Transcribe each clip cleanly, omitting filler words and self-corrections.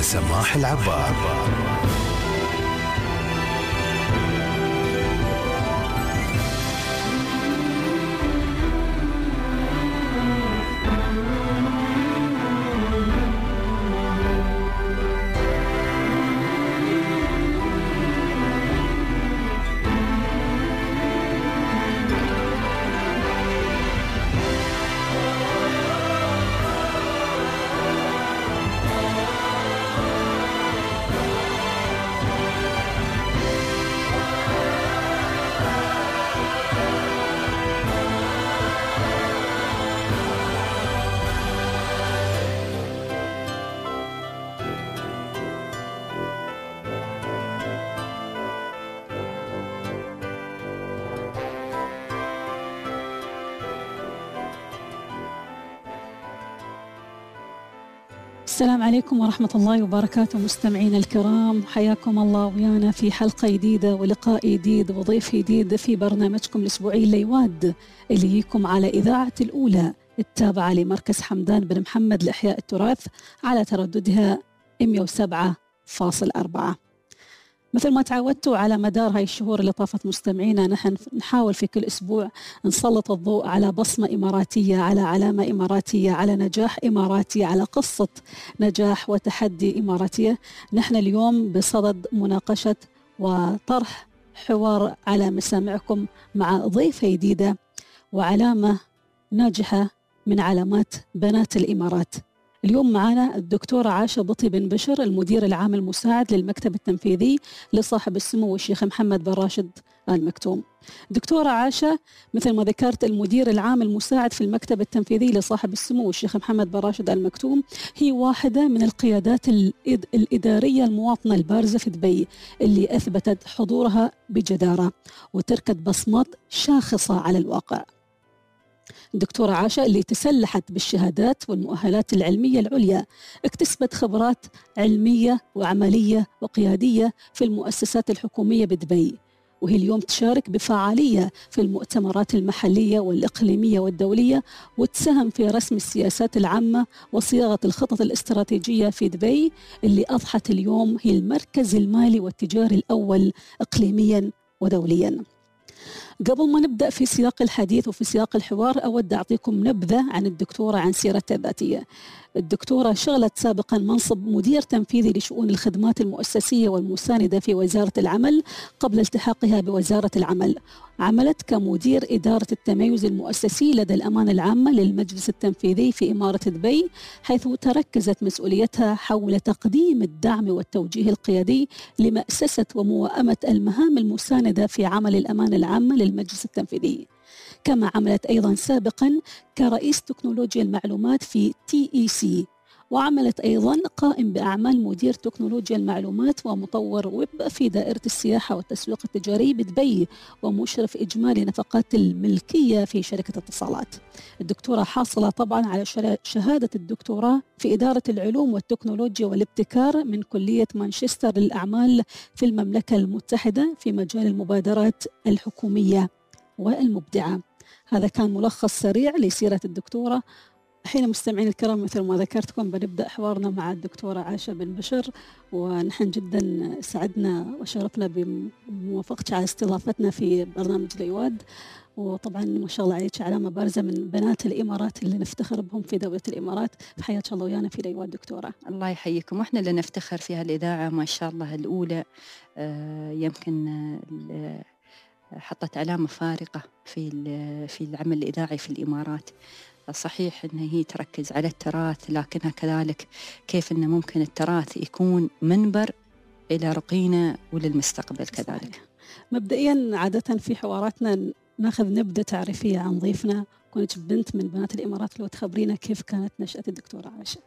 سماح العبار. السلام عليكم ورحمة الله وبركاته مستمعينا الكرام، حياكم الله ويانا في حلقة جديدة ولقاء جديد وضيف جديد في برنامجكم الأسبوعي الليواد اللي يجيكم على إذاعة الأولى التابعة لمركز حمدان بن محمد لإحياء التراث على ترددها 107.4. مثل ما تعودتوا على مدار هاي الشهور اللي طافت مستمعينا، نحن نحاول في كل أسبوع نسلط الضوء على بصمة إماراتية، على علامة إماراتية، على نجاح إماراتي، على قصة نجاح وتحدي إماراتية. نحن اليوم بصدد مناقشة وطرح حوار على مسامعكم مع ضيفة جديدة وعلامة ناجحة من علامات بنات الإمارات. اليوم معنا الدكتورة عاشة بطي بن بشر، المدير العام المساعد للمكتب التنفيذي لصاحب السمو الشيخ محمد بن راشد آل مكتوم. دكتورة عاشة مثل ما ذكرت المدير العام المساعد في المكتب التنفيذي لصاحب السمو الشيخ محمد بن راشد آل مكتوم، هي واحدة من القيادات الإدارية المواطنة البارزة في دبي اللي أثبتت حضورها بجدارة وتركت بصمات شاخصة على الواقع. الدكتورة عاشة اللي تسلحت بالشهادات والمؤهلات العلمية العليا، اكتسبت خبرات علمية وعملية وقيادية في المؤسسات الحكومية بدبي، وهي اليوم تشارك بفعالية في المؤتمرات المحلية والإقليمية والدولية، وتساهم في رسم السياسات العامة وصياغة الخطط الاستراتيجية في دبي اللي أضحت اليوم هي المركز المالي والتجاري الأول إقليميا ودوليا. قبل ما نبدأ في سياق الحديث وفي سياق الحوار، أود أعطيكم نبذة عن الدكتورة، عن سيرتها الذاتية. الدكتورة شغلت سابقا منصب مدير تنفيذي لشؤون الخدمات المؤسسية والمساندة في وزارة العمل قبل التحاقها بوزارة العمل. عملت كمدير إدارة التميز المؤسسي لدى الأمانة العامة للمجلس التنفيذي في إمارة دبي، حيث تركزت مسؤوليتها حول تقديم الدعم والتوجيه القيادي لمأسسة وموائمة المهام المساندة في عمل الأمانة العامة للمجلس التنفيذي. كما عملت أيضا سابقا كرئيس تكنولوجيا المعلومات في TEC، وعملت أيضا قائم بأعمال مدير تكنولوجيا المعلومات ومطور ويب في دائرة السياحة والتسويق التجاري بدبي، ومشرف إجمالي نفقات الملكية في شركة اتصالات. الدكتورة حاصلة طبعا على شهادة الدكتوراه في إدارة العلوم والتكنولوجيا والابتكار من كلية مانشستر للأعمال في المملكة المتحدة في مجال المبادرات الحكومية والمبدعة. هذا كان ملخص سريع لسيرة الدكتورة. الحين مستمعين الكرام، مثل ما ذكرتكم بنبدأ حوارنا مع الدكتورة عاشة بن بشر، ونحن جدا سعدنا وشرفنا بموافقتك على استضافتنا في برنامج ليواد. وطبعا ما شاء الله عليك علامة بارزة من بنات الإمارات اللي نفتخر بهم في دولة الإمارات. حياك الله ويانا في ليواد دكتورة. الله يحييكم، واحنا اللي نفتخر في هالإذاعة ما شاء الله الأولى. يمكن حطت علامة فارقة في العمل الإذاعي في الإمارات. صحيح أن هي تركز على التراث، لكنها كذلك كيف أن ممكن التراث يكون منبر إلى رقينا وللمستقبل كذلك. مبدئيا عادة في حواراتنا ناخذ نبذة تعريفية عن ضيفنا. كنت بنت من بنات الإمارات، لو تخبرينا كيف كانت نشأة الدكتورة عاشة؟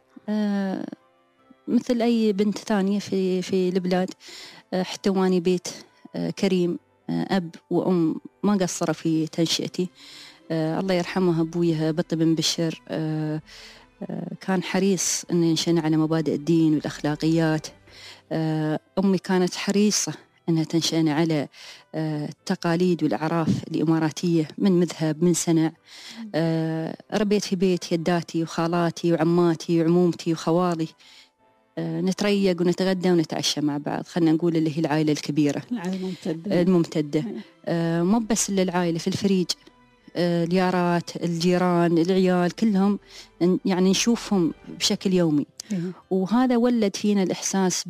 مثل أي بنت ثانية في البلاد، احتواني بيت كريم، أب وأم ما قصروا في تنشئتي. الله يرحمه أبويها بطي بن بشر، كان حريص أن ينشأنا على مبادئ الدين والأخلاقيات. أمي كانت حريصة أنها تنشأنا على التقاليد والأعراف الإماراتية من مذهب من سنع. ربيت في بيت يداتي وخالاتي وعماتي وعمومتي وخوالي، نتريق ونتغدى ونتعشى مع بعض، خلنا نقول اللي هي العائلة الكبيرة العائلة الممتدة. مو بس للعائلة، في الفريج اليارات، الجيران، العيال كلهم يعني نشوفهم بشكل يومي. وهذا ولد فينا الإحساس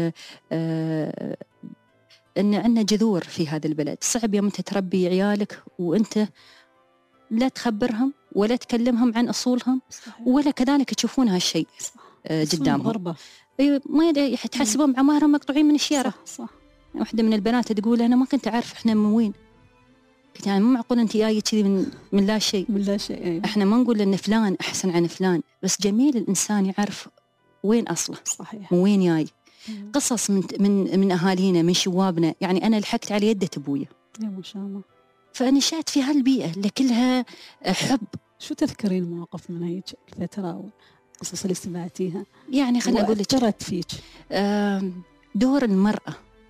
أن عندنا جذور في هذا البلد. صعب يوم أنت تربي عيالك وأنت لا تخبرهم ولا تكلمهم عن أصولهم، ولا كذلك تشوفون هالشيء قدامهم. ما تحسبهم عمارهم مقطوعين من الشارع. صح. واحدة من البنات تقول أنا ما كنت أعرف إحنا من وين. يعني مو معقول أنت جاية كذي من لا شيء. أيوة. إحنا ما نقول إن فلان أحسن عن فلان، بس جميل الإنسان يعرف وين أصله. صحيح. وين جاي. قصص من أهالينا، من شوابنا. يعني أنا لحقت على يدة أبويا. ما شاء الله. فنشأت في هالبيئة اللي كلها حب. شو تذكرين مواقف من هيك الفترة والقصص اللي سمعتيها؟ يعني خليني أقول لك أثرت فيك. دور المرأة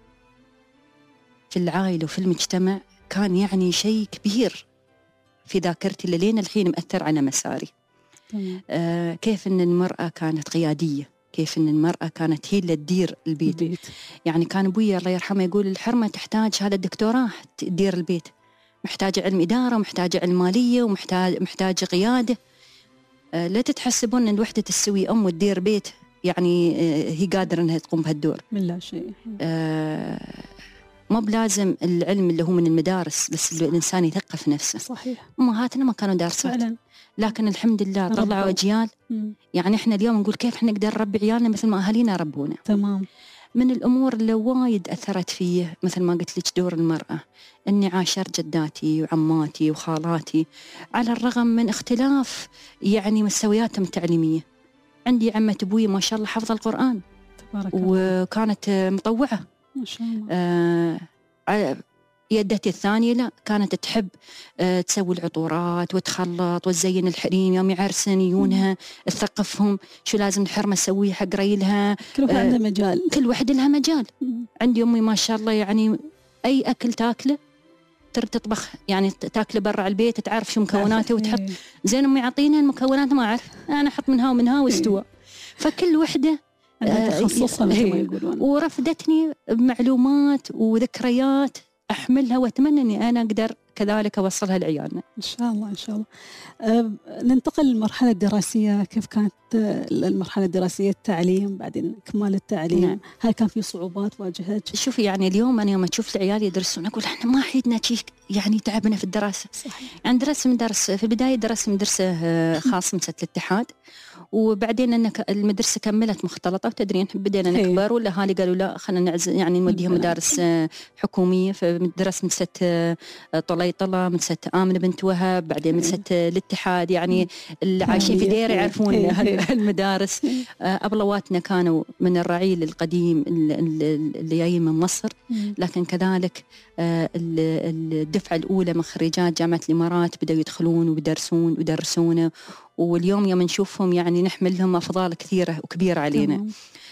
في العائلة وفي المجتمع كان يعني شيء كبير في ذاكرتي لين الحين مأثر على مساري. كيف أن المرأة كانت قيادية، كيف أن المرأة كانت هي اللي تدير البيت. يعني كان أبوي الله يرحمه يقول الحرمة تحتاج شهادة دكتوراه تدير البيت، محتاجة علم إدارة، ومحتاجة علم مالية، ومحتاجة قيادة. لا تتحسبون أن الوحدة تسوي أم وتدير بيت يعني هي قادرة أنها تقوم بهالدور من لا شيء. ما بلازم العلم اللي هو من المدارس، بس الإنسان يثقف نفسه. صحيح. أمهاتنا ما كانوا دارسات فعلا، لكن الحمد لله طلعوا أجيال. يعني إحنا اليوم نقول كيف إحنا نقدر نربي عيالنا مثل ما أهالينا ربونا. تمام. من الأمور اللي وايد أثرت فيه مثل ما قلت لك دور المرأة، أني عاشرت جداتي وعماتي وخالاتي على الرغم من اختلاف يعني مستوياتهم التعليمية. عندي عمة أبوي ما شاء الله حفظ القرآن تبارك الله، وكانت مطوعة ما شاء الله. يدتي الثانية لا، كانت تحب تسوي العطورات وتخلط وتزين الحريم يوم يعرسن يجونها، تثقفهم شو لازم الحرمة تسويه حق ريلها. كل واحد عنده مجال، كل واحد لها مجال. عندي أمي ما شاء الله يعني أي أكل تاكله ترد تطبخ، يعني تاكله برا البيت، تعرف شو مكوناته وتحط. زين أمي عطينا المكونات ما أعرف، أنا أحط منها ومنها واستوى. فكل وحدة تخصصها مثل ما يقولون. ورفدتني بمعلومات وذكريات أحملها، وأتمنى أني أنا أقدر كذلك أوصلها لعيالنا إن شاء الله. إن شاء الله. ننتقل للمرحلة الدراسية. كيف كانت المرحلة الدراسية؟ التعليم، بعدين إكمال التعليم. نعم. هل كان في صعوبات واجهتك؟ شوفي يعني اليوم أنا يوم أشوف العيال يدرسون أقول إحنا ما حيدنا شيء يعني تعبنا في الدراسة. صحيح. يعني درست في البداية درست مدرسة خاصة مدرسة الاتحاد، وبعدين أن المدرسة كملت مختلطة، وتدرين بدينا نكبر والأهالي قالوا لا خلينا نعزل يعني نوديهم مدارس حكومية. فدرست مدرسة طليطلة، مدرسة آمنة بنت وهب، بعدين مدرسة الاتحاد. يعني اللي عايشين في دير يعرفون هالمدارس. أبلواتنا كانوا من الرعيل القديم اللي جايين من مصر، لكن كذلك الدفعة الأولى من خريجات جامعة الإمارات بدأوا يدخلون ويدرسون. واليوم يوم نشوفهم يعني نحمل لهم أفضال كثيرة وكبيرة علينا.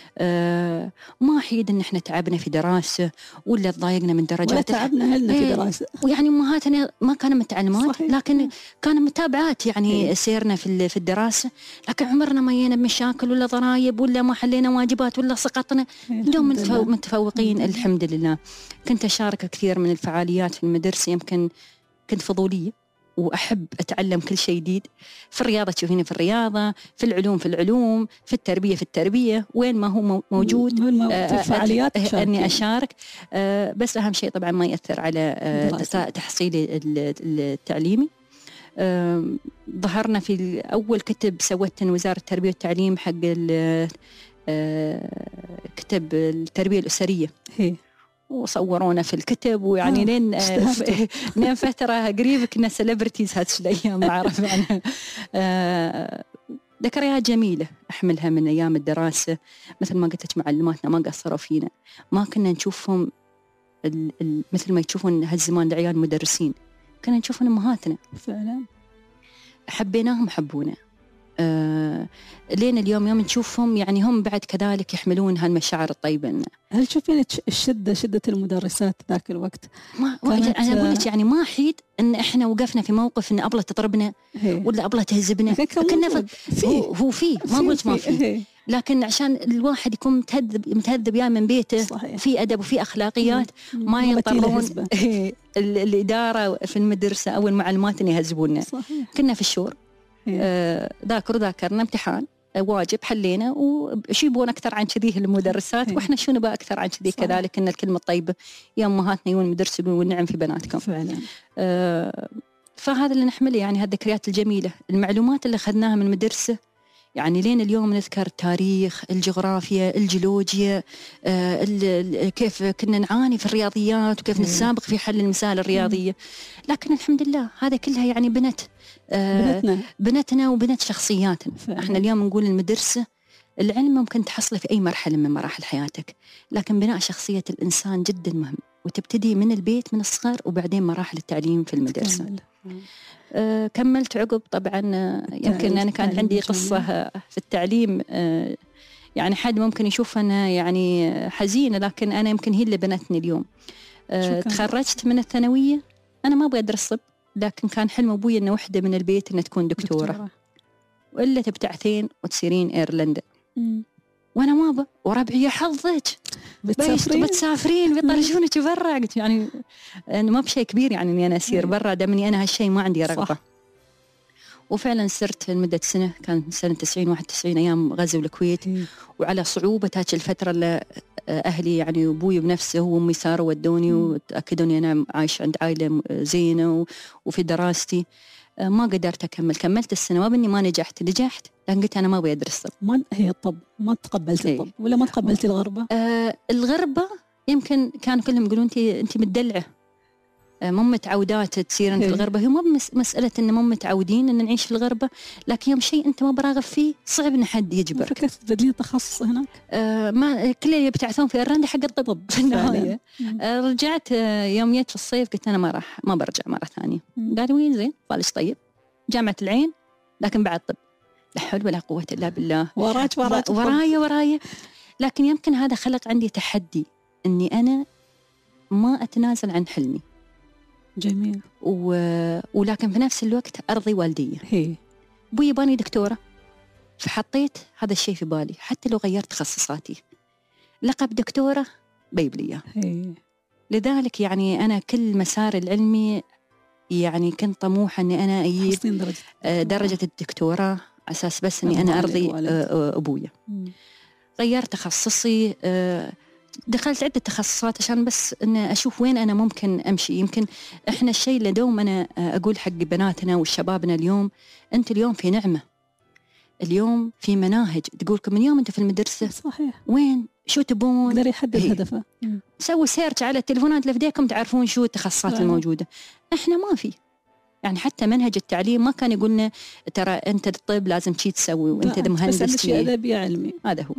ما حيد إن إحنا تعبنا في دراسة ولا تضايقنا من درجات، ولا تعبنا هلنا في دراسة. ويعني أمهاتنا ما كانوا متعلمات، لكن كانوا متابعات يعني سيرنا في الدراسة، لكن عمرنا ما جينا بمشاكل ولا ضرايب ولا ما حلينا واجبات ولا سقطنا. اليوم متفوقين الحمد لله. كنت أشارك كثير من الفعاليات في المدرسة، يمكن كنت فضولية وأحب أتعلم كل شيء جديد. في الرياضة تشوفيني في الرياضة، في العلوم في العلوم، في التربية وين ما هو موجود في الفعاليات أني أشارك. بس أهم شيء طبعا ما يأثر على تحصيلي التعليمي. ظهرنا في أول كتب سوته وزارة التربية والتعليم حق كتب التربية الأسرية، وصورونا في الكتب، ويعني لين فترة قريبة كنا سيلبرتيز هذه الأيام ما أعرف عنها. ذكريات جميلة أحملها من أيام الدراسة. مثل ما قلت لك معلماتنا ما قصروا فينا، ما كنا نشوفهم مثل ما يشوفون هالزمان العيال مدرسين، كنا نشوفهم أمهاتنا فعلا، حبيناهم حبونا. لين اليوم يوم نشوفهم يعني هم بعد كذلك يحملون هالمشاعر الطيبة لنا. هل تشوفين شدة المدرسات ذاك الوقت؟ أنا أقول لك يعني ما حيد إن إحنا وقفنا في موقف إن أبلة تضربنا ولا أبلة تهزبنا. كنا هو فيه ما قلت ما فيه، لكن عشان الواحد يكون متهذب يا من بيته، صحيح. في أدب وفي أخلاقيات، ما يضطرون الإدارة في المدرسة أو المعلمات إن يهذبونا. كنا في الشور ذاكرنا امتحان واجب حلينا، وشو يبون أكثر عن كذي المدرسات، وإحنا شو نبغى أكثر عن كذي. كذلك إن الكلمة الطيبة يا أمهاتنا يقولون المدرس يقولون نعم في بناتكم فعلا. فهذا اللي نحمله، يعني هالذكريات الجميلة، المعلومات اللي أخذناها من المدرسة، يعني لين اليوم نذكر التاريخ، الجغرافيا، الجيولوجيا، كيف كنا نعاني في الرياضيات وكيف نتسابق في حل المسائل الرياضية. لكن الحمد لله هذا كلها يعني بنتنا وبنت شخصياتنا. احنا اليوم نقول المدرسة العلم ممكن تحصله في أي مرحلة من مراحل حياتك، لكن بناء شخصية الإنسان جدا مهم، وتبتدي من البيت من الصغر، وبعدين مراحل التعليم في المدرسة. كملت عقب طبعا. يمكن أنا كان عندي قصة في التعليم، يعني حد ممكن يشوف أنا يعني حزينة، لكن أنا يمكن هي اللي بنتني اليوم. تخرجت من الثانوية، أنا ما أبغى أدرس طب، لكن كان حلم أبوي إنه وحدة من البيت إنها تكون دكتورة. وإلا تبتعثين وتسيرين إيرلندا. وأنا ما أبغى، وربعي يا حظك بتسافرين بيطرشونك برا. قلت يعني أنا ما بشيء كبير يعني إني أنا أسير برا، دامني أنا هالشيء ما عندي رغبة. وفعلا سرت لمدة سنة، كان سنة 90-91 أيام غزو الكويت. وعلى صعوبة هاك الفترة اللي أهلي يعني أبوي بنفسه وأمي ساروا ودوني وتأكدوني أنا عايش عند عائلة زينة وفي دراستي. ما قدرت أكمل، كملت السنة وابني ما نجحت، لكن قلت أنا ما أبغى أدرس طب. ما هي الطب ما تقبلت الطب ولا ما تقبلت الغربة؟ الغربة يمكن كانوا كلهم يقولون أنت متدلعة، مو متعودات تسيرن في الغربة. هي مو مسألة إن مو متعودين إن نعيش في الغربة، لكن يوم شيء أنت ما براغب فيه صعب إن حد يجبرك. فكرة تبدلين تخصص هناك؟ ما كل اللي بتعثون في إيرلندا حق الطب في النهاية. رجعت يوم جيت في الصيف قلت أنا ما برجع مرة ثانية. قالوا وين زين بالش طيب جامعة العين لكن بعد طب. لا حول ولا قوة إلا بالله. ورايا. لكن يمكن هذا خلق عندي تحدي إني أنا ما أتنازل عن حلمي. جميل. ولكن في نفس الوقت أرضي والدي. أبوي يباني دكتورة، فحطيت هذا الشيء في بالي، حتى لو غيرت تخصصاتي لقب دكتورة بيبلية. لذلك يعني أنا كل مسار العلمي يعني كنت طموحة أني أنا أجيب درجة الدكتورة على أساس بس أني أنا أرضي أبويا. غيرت تخصصي، دخلت عدة تخصصات عشان بس أن أشوف وين أنا ممكن أمشي. يمكن إحنا الشيء اللي دوم أنا أقول حق بناتنا والشبابنا اليوم، أنت اليوم في نعمة، اليوم في مناهج تقولكم من يوم أنت في المدرسة صحيح وين شو تبون يقدر يحدد هدفه. سووا سيرش على التلفونات اللي في ايديكم تعرفون شو التخصصات الموجودة. إحنا ما في، يعني حتى منهج التعليم ما كان يقولنا ترى أنت الطب لازم شي تسوي وأنت مهندس. بس شيء أدبي علمي. هذا هو.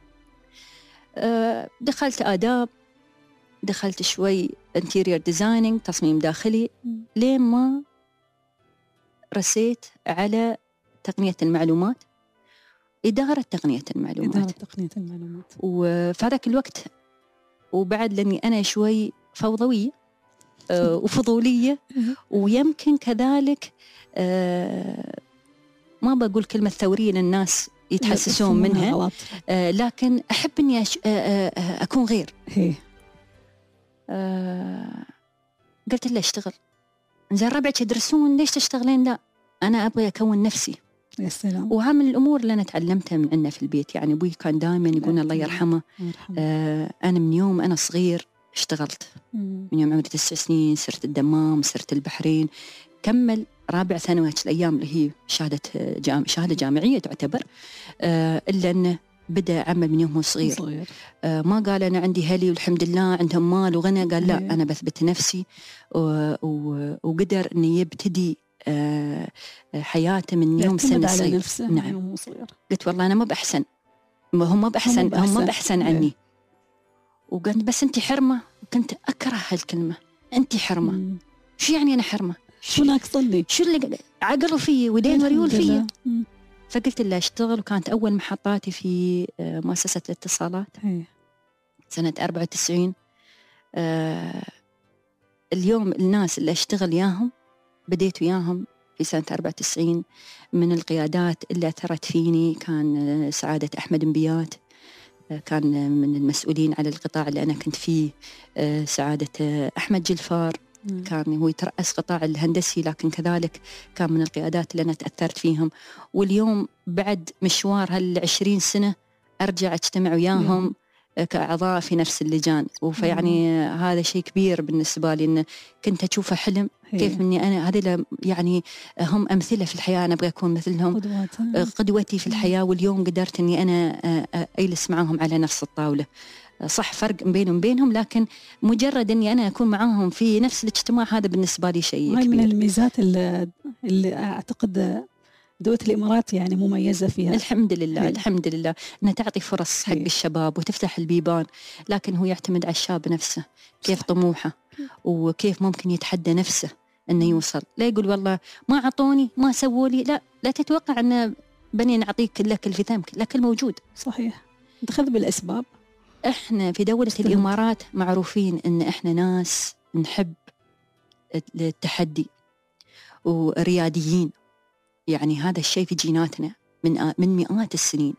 دخلت آداب، دخلت شوي interior designing تصميم داخلي، لين ما رسيت على تقنية المعلومات، إدارة تقنية المعلومات. وفي هذاك الوقت وبعد لأني أنا شوي فوضوية وفضولية، ويمكن كذلك ما بقول كلمة ثورية للناس يتحسسون منها، لكن أحب أني أكون غير. قلت له اشتغل. زين ربعك يدرسون ليش تشتغلين؟ لا أنا أبغى أكون نفسي. يا سلام. وعامل الأمور اللي أنا تعلمتها من عندنا في البيت، يعني أبوي كان دائما يقول الله يرحمه أنا من يوم أنا صغير اشتغلت، من يوم عمري 9 سنين صرت الدمام، صرت البحرين، كمل رابع ثانوي الأيام اللي هي شهادة جامعية تعتبر، إلا أنه بدأ عمل من يوم هو صغير. ما قال أنا عندي هلي والحمد لله عندهم مال وغنى، قال لا أنا بثبت نفسي، وقدر أنه يبتدي حياته من يوم سن صغير. نعم. قلت والله أنا ما بأحسن، هم ما بأحسن عني. وقلت بس أنت حرمة، وكنت أكره هالكلمة أنت حرمة. شو يعني أنا حرمة؟ شو ناقصني؟ شو اللي عقلوا فيه ودين وريول فيه؟ فقلت له أشتغل. وكانت أول محطاتي في مؤسسة الاتصالات سنة 94. اليوم الناس اللي أشتغل ياهم بديت وياهم في سنة 94. من القيادات اللي أثرت فيني كان سعادة أحمد مبيات، كان من المسؤولين على القطاع اللي أنا كنت فيه. سعادة أحمد جلفار كان هو يترأس قطاع الهندسي، لكن كذلك كان من القيادات اللي أنا تأثرت فيهم. واليوم بعد مشوار هال20 سنة أرجع أجتمع وياهم كأعضاء في نفس اللجان. فيعني هذا شيء كبير بالنسبة لي، إن كنت أشوفه حلم كيف مني أنا. هذه يعني هم أمثلة في الحياة، أنا أبغى أكون مثلهم، قدوتي في الحياة. واليوم قدرت إني أنا أجلس معهم على نفس الطاولة. صح فرق بينهم بينهم، لكن مجرد إني أنا أكون معاهم في نفس الاجتماع هذا بالنسبة لي شيء كبير. هاي من الميزات اللي أعتقد دولة الإمارات يعني مميزة فيها. الحمد لله. الحمد لله أنها تعطي فرص حق الشباب وتفتح البيبان، لكن هو يعتمد على الشاب نفسه، كيف طموحه وكيف ممكن يتحدى نفسه أنه يوصل. لا يقول والله ما عطوني، ما سووا لي. لا تتوقع أن بني نعطيك لك في ذنبك، لكن موجود. صحيح، نتخذ بالأسباب. إحنا في دولة الإمارات معروفين أن إحنا ناس نحب التحدي ورياديين. يعني هذا الشيء في جيناتنا من مئات السنين.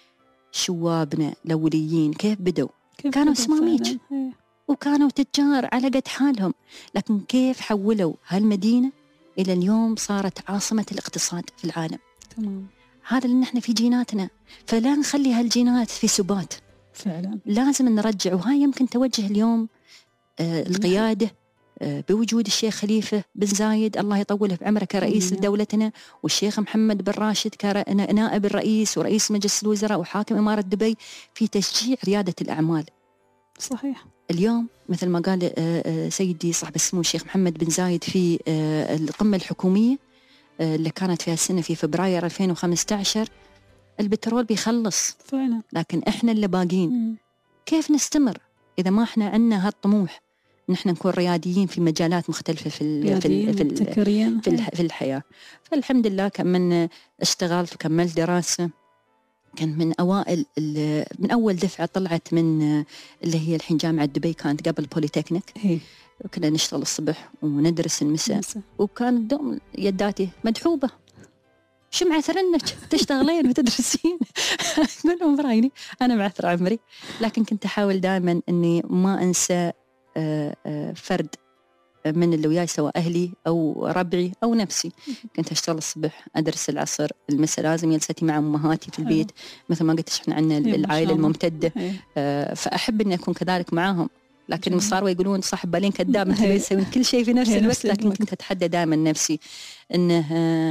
شوابنا الأوليين كيف بدوا؟ كانوا سماميج وكانوا تجار على قد حالهم، لكن كيف حولوا هالمدينة إلى اليوم صارت عاصمة الاقتصاد في العالم. تمام. هذا اللي نحن في جيناتنا، فلا نخلي هالجينات في سبات. فعلا لازم نرجع. وهاي يمكن توجه اليوم القيادة بوجود الشيخ خليفة بن زايد الله يطوله بعمره كرئيس لدولتنا، والشيخ محمد بن راشد كنائب الرئيس ورئيس مجلس الوزراء وحاكم إمارة دبي، في تشجيع ريادة الأعمال. صحيح. اليوم مثل ما قال سيدي صاحب السمو الشيخ محمد بن زايد في القمة الحكومية اللي كانت فيها السنة في فبراير 2015، البترول بيخلص فعلا، لكن إحنا اللي باقين. كيف نستمر إذا ما إحنا عندنا هالطموح نحن نكون رياديين في مجالات مختلفة في الحياة. فالحمد لله كمن اشتغلت وكملت دراسة. كان من أول دفعة طلعت من اللي هي الحين جامعة دبي، كانت قبل بوليتكنيك. وكنا نشتغل الصبح وندرس المساء، وكان الدوم يداتي مدحوبة. شو معثر انك تشتغلين وتدرسين؟ أقول لهم برايني أنا معثر عمري، لكن كنت أحاول دائما أني ما أنسى فرد من اللي وياي، سواء أهلي أو ربعي أو نفسي. كنت أشتغل الصبح، أدرس العصر، المساء لازم جلستي مع أمهاتي في البيت. مثل ما قلت إحنا عندنا العائلة الممتدة، فأحب أني أكون كذلك معاهم. لكن صاروا يقولون صاحب بالين كذاب، أنت يسوي كل شيء في نفس الوقت. لكن كنت أتحدى دائما نفسي أنه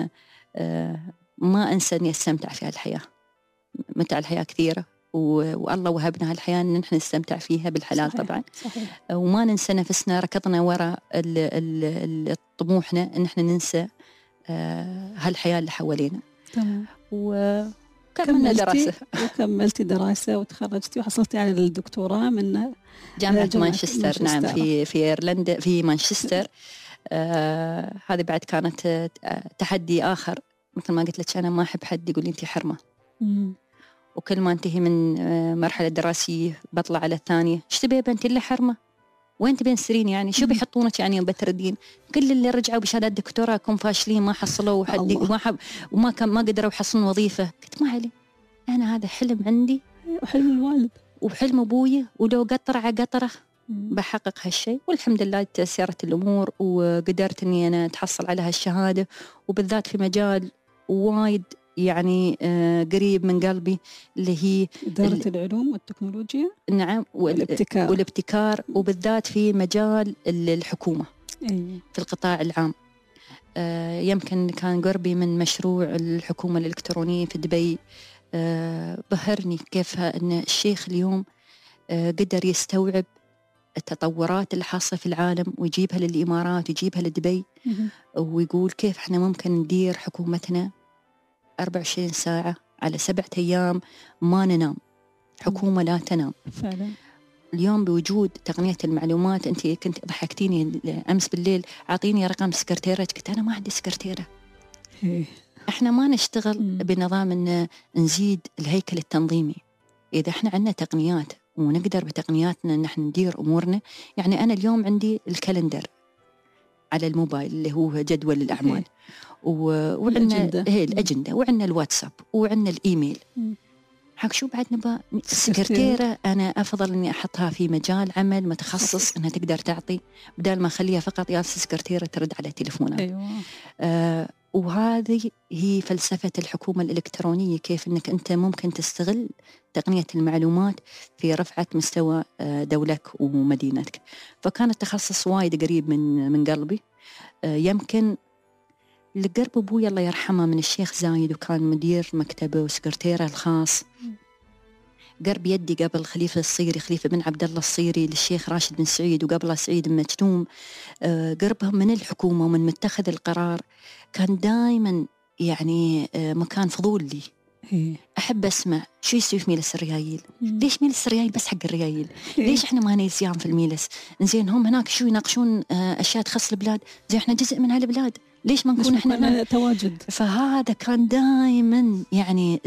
ما أنسى أني أستمتع في الحياة. متع الحياة كثيرة، والله وهبنا هالحياة إن نحن نستمتع فيها بالحلال. صحيح. طبعا صحيح. وما ننسى نفسنا، ركضنا وراء طموحنا، إن نحن ننسى هالحياة اللي حوالينا. تمام. وكملنا دراسة. وكملتي دراسة وتخرجتي وحصلتي على الدكتوراه من جامعة مانشستر. نعم، في إيرلندا، في مانشستر. هذه بعد كانت تحدي آخر. مثل ما قلت لك أنا ما أحب حد يقول لي أنتي حرمة. وكل ما انتهي من مرحلة دراسية بطلع على الثانية، ايش تبي بنتي اللي حرمة؟ وين تبين سرين؟ يعني شو بيحطونك يعني يوم بتردين؟ كل اللي رجعوا بشهادات دكتوراه يكون فاشلين، ما حصلوا ما قدروا يحصلون وظيفة. قلت ما علي، أنا هذا حلم عندي وحلم الوالد وحلم أبوي، ولو قطرة على قطرة بحقق هالشيء. والحمد لله تسيرت الأمور وقدرت أني أنا أتحصل على هالشهادة، وبالذات في مجال وايد يعني قريب من قلبي، اللي هي إدارة العلوم والتكنولوجيا. نعم، والابتكار وبالذات في مجال الحكومة. في القطاع العام. يمكن كان قربي من مشروع الحكومة الإلكترونية في دبي. بهرني كيف أن الشيخ اليوم قدر يستوعب التطورات اللي حاصلة في العالم ويجيبها للإمارات ويجيبها لدبي، ويقول كيف احنا ممكن ندير حكومتنا 24 ساعة على 7 أيام ما ننام. حكومة لا تنام فعلا. اليوم بوجود تقنية المعلومات. أنت كنت ضحكتيني أمس بالليل، عطيني رقم سكرتيرتك، قلت أنا ما عندي سكرتيرة. احنا ما نشتغل بنظام أن نزيد الهيكل التنظيمي. إذا احنا عندنا تقنيات ونقدر بتقنياتنا أن احنا ندير أمورنا. يعني أنا اليوم عندي الكالندر، على الموبايل اللي هو جدول الأعمال، وعندنا الأجندة، وعندنا الواتساب، وعندنا الإيميل. حق شو بعد نبغى؟ سكرتيرة أنا أفضل إني أحطها في مجال عمل متخصص إنها تقدر تعطي، بدل ما أخليها فقط جالسة سكرتيرة ترد على تليفونات. أيوة. وهذه هي فلسفة الحكومة الإلكترونية، كيف إنك أنت ممكن تستغل تقنية المعلومات في رفعة مستوى دولك ومدينتك. فكان التخصص وايد قريب من قلبي. يمكن لقرب أبوي الله يرحمه من الشيخ زايد، وكان مدير مكتبه وسكرتيره الخاص. قرب يدي قبل خليفة الصيري، خليفة بن عبد الله الصيري، للشيخ راشد بن سعيد، وقبله سعيد بن مجتوم. قربهم من الحكومة ومن متخذ القرار. كان دائما يعني مكان فضول لي. أحب أسمع شو يسوي في ميلس الريايل. ليش ميلس الريايل بس حق الريايل؟ ليش إحنا ما نسيان في الميلس؟ إنزين هم هناك شو يناقشون أشياء تخص البلاد، زين إحنا جزء من هالبلاد، ليش ما نكون إحنا تواجد؟ فهذا كان دائما يعني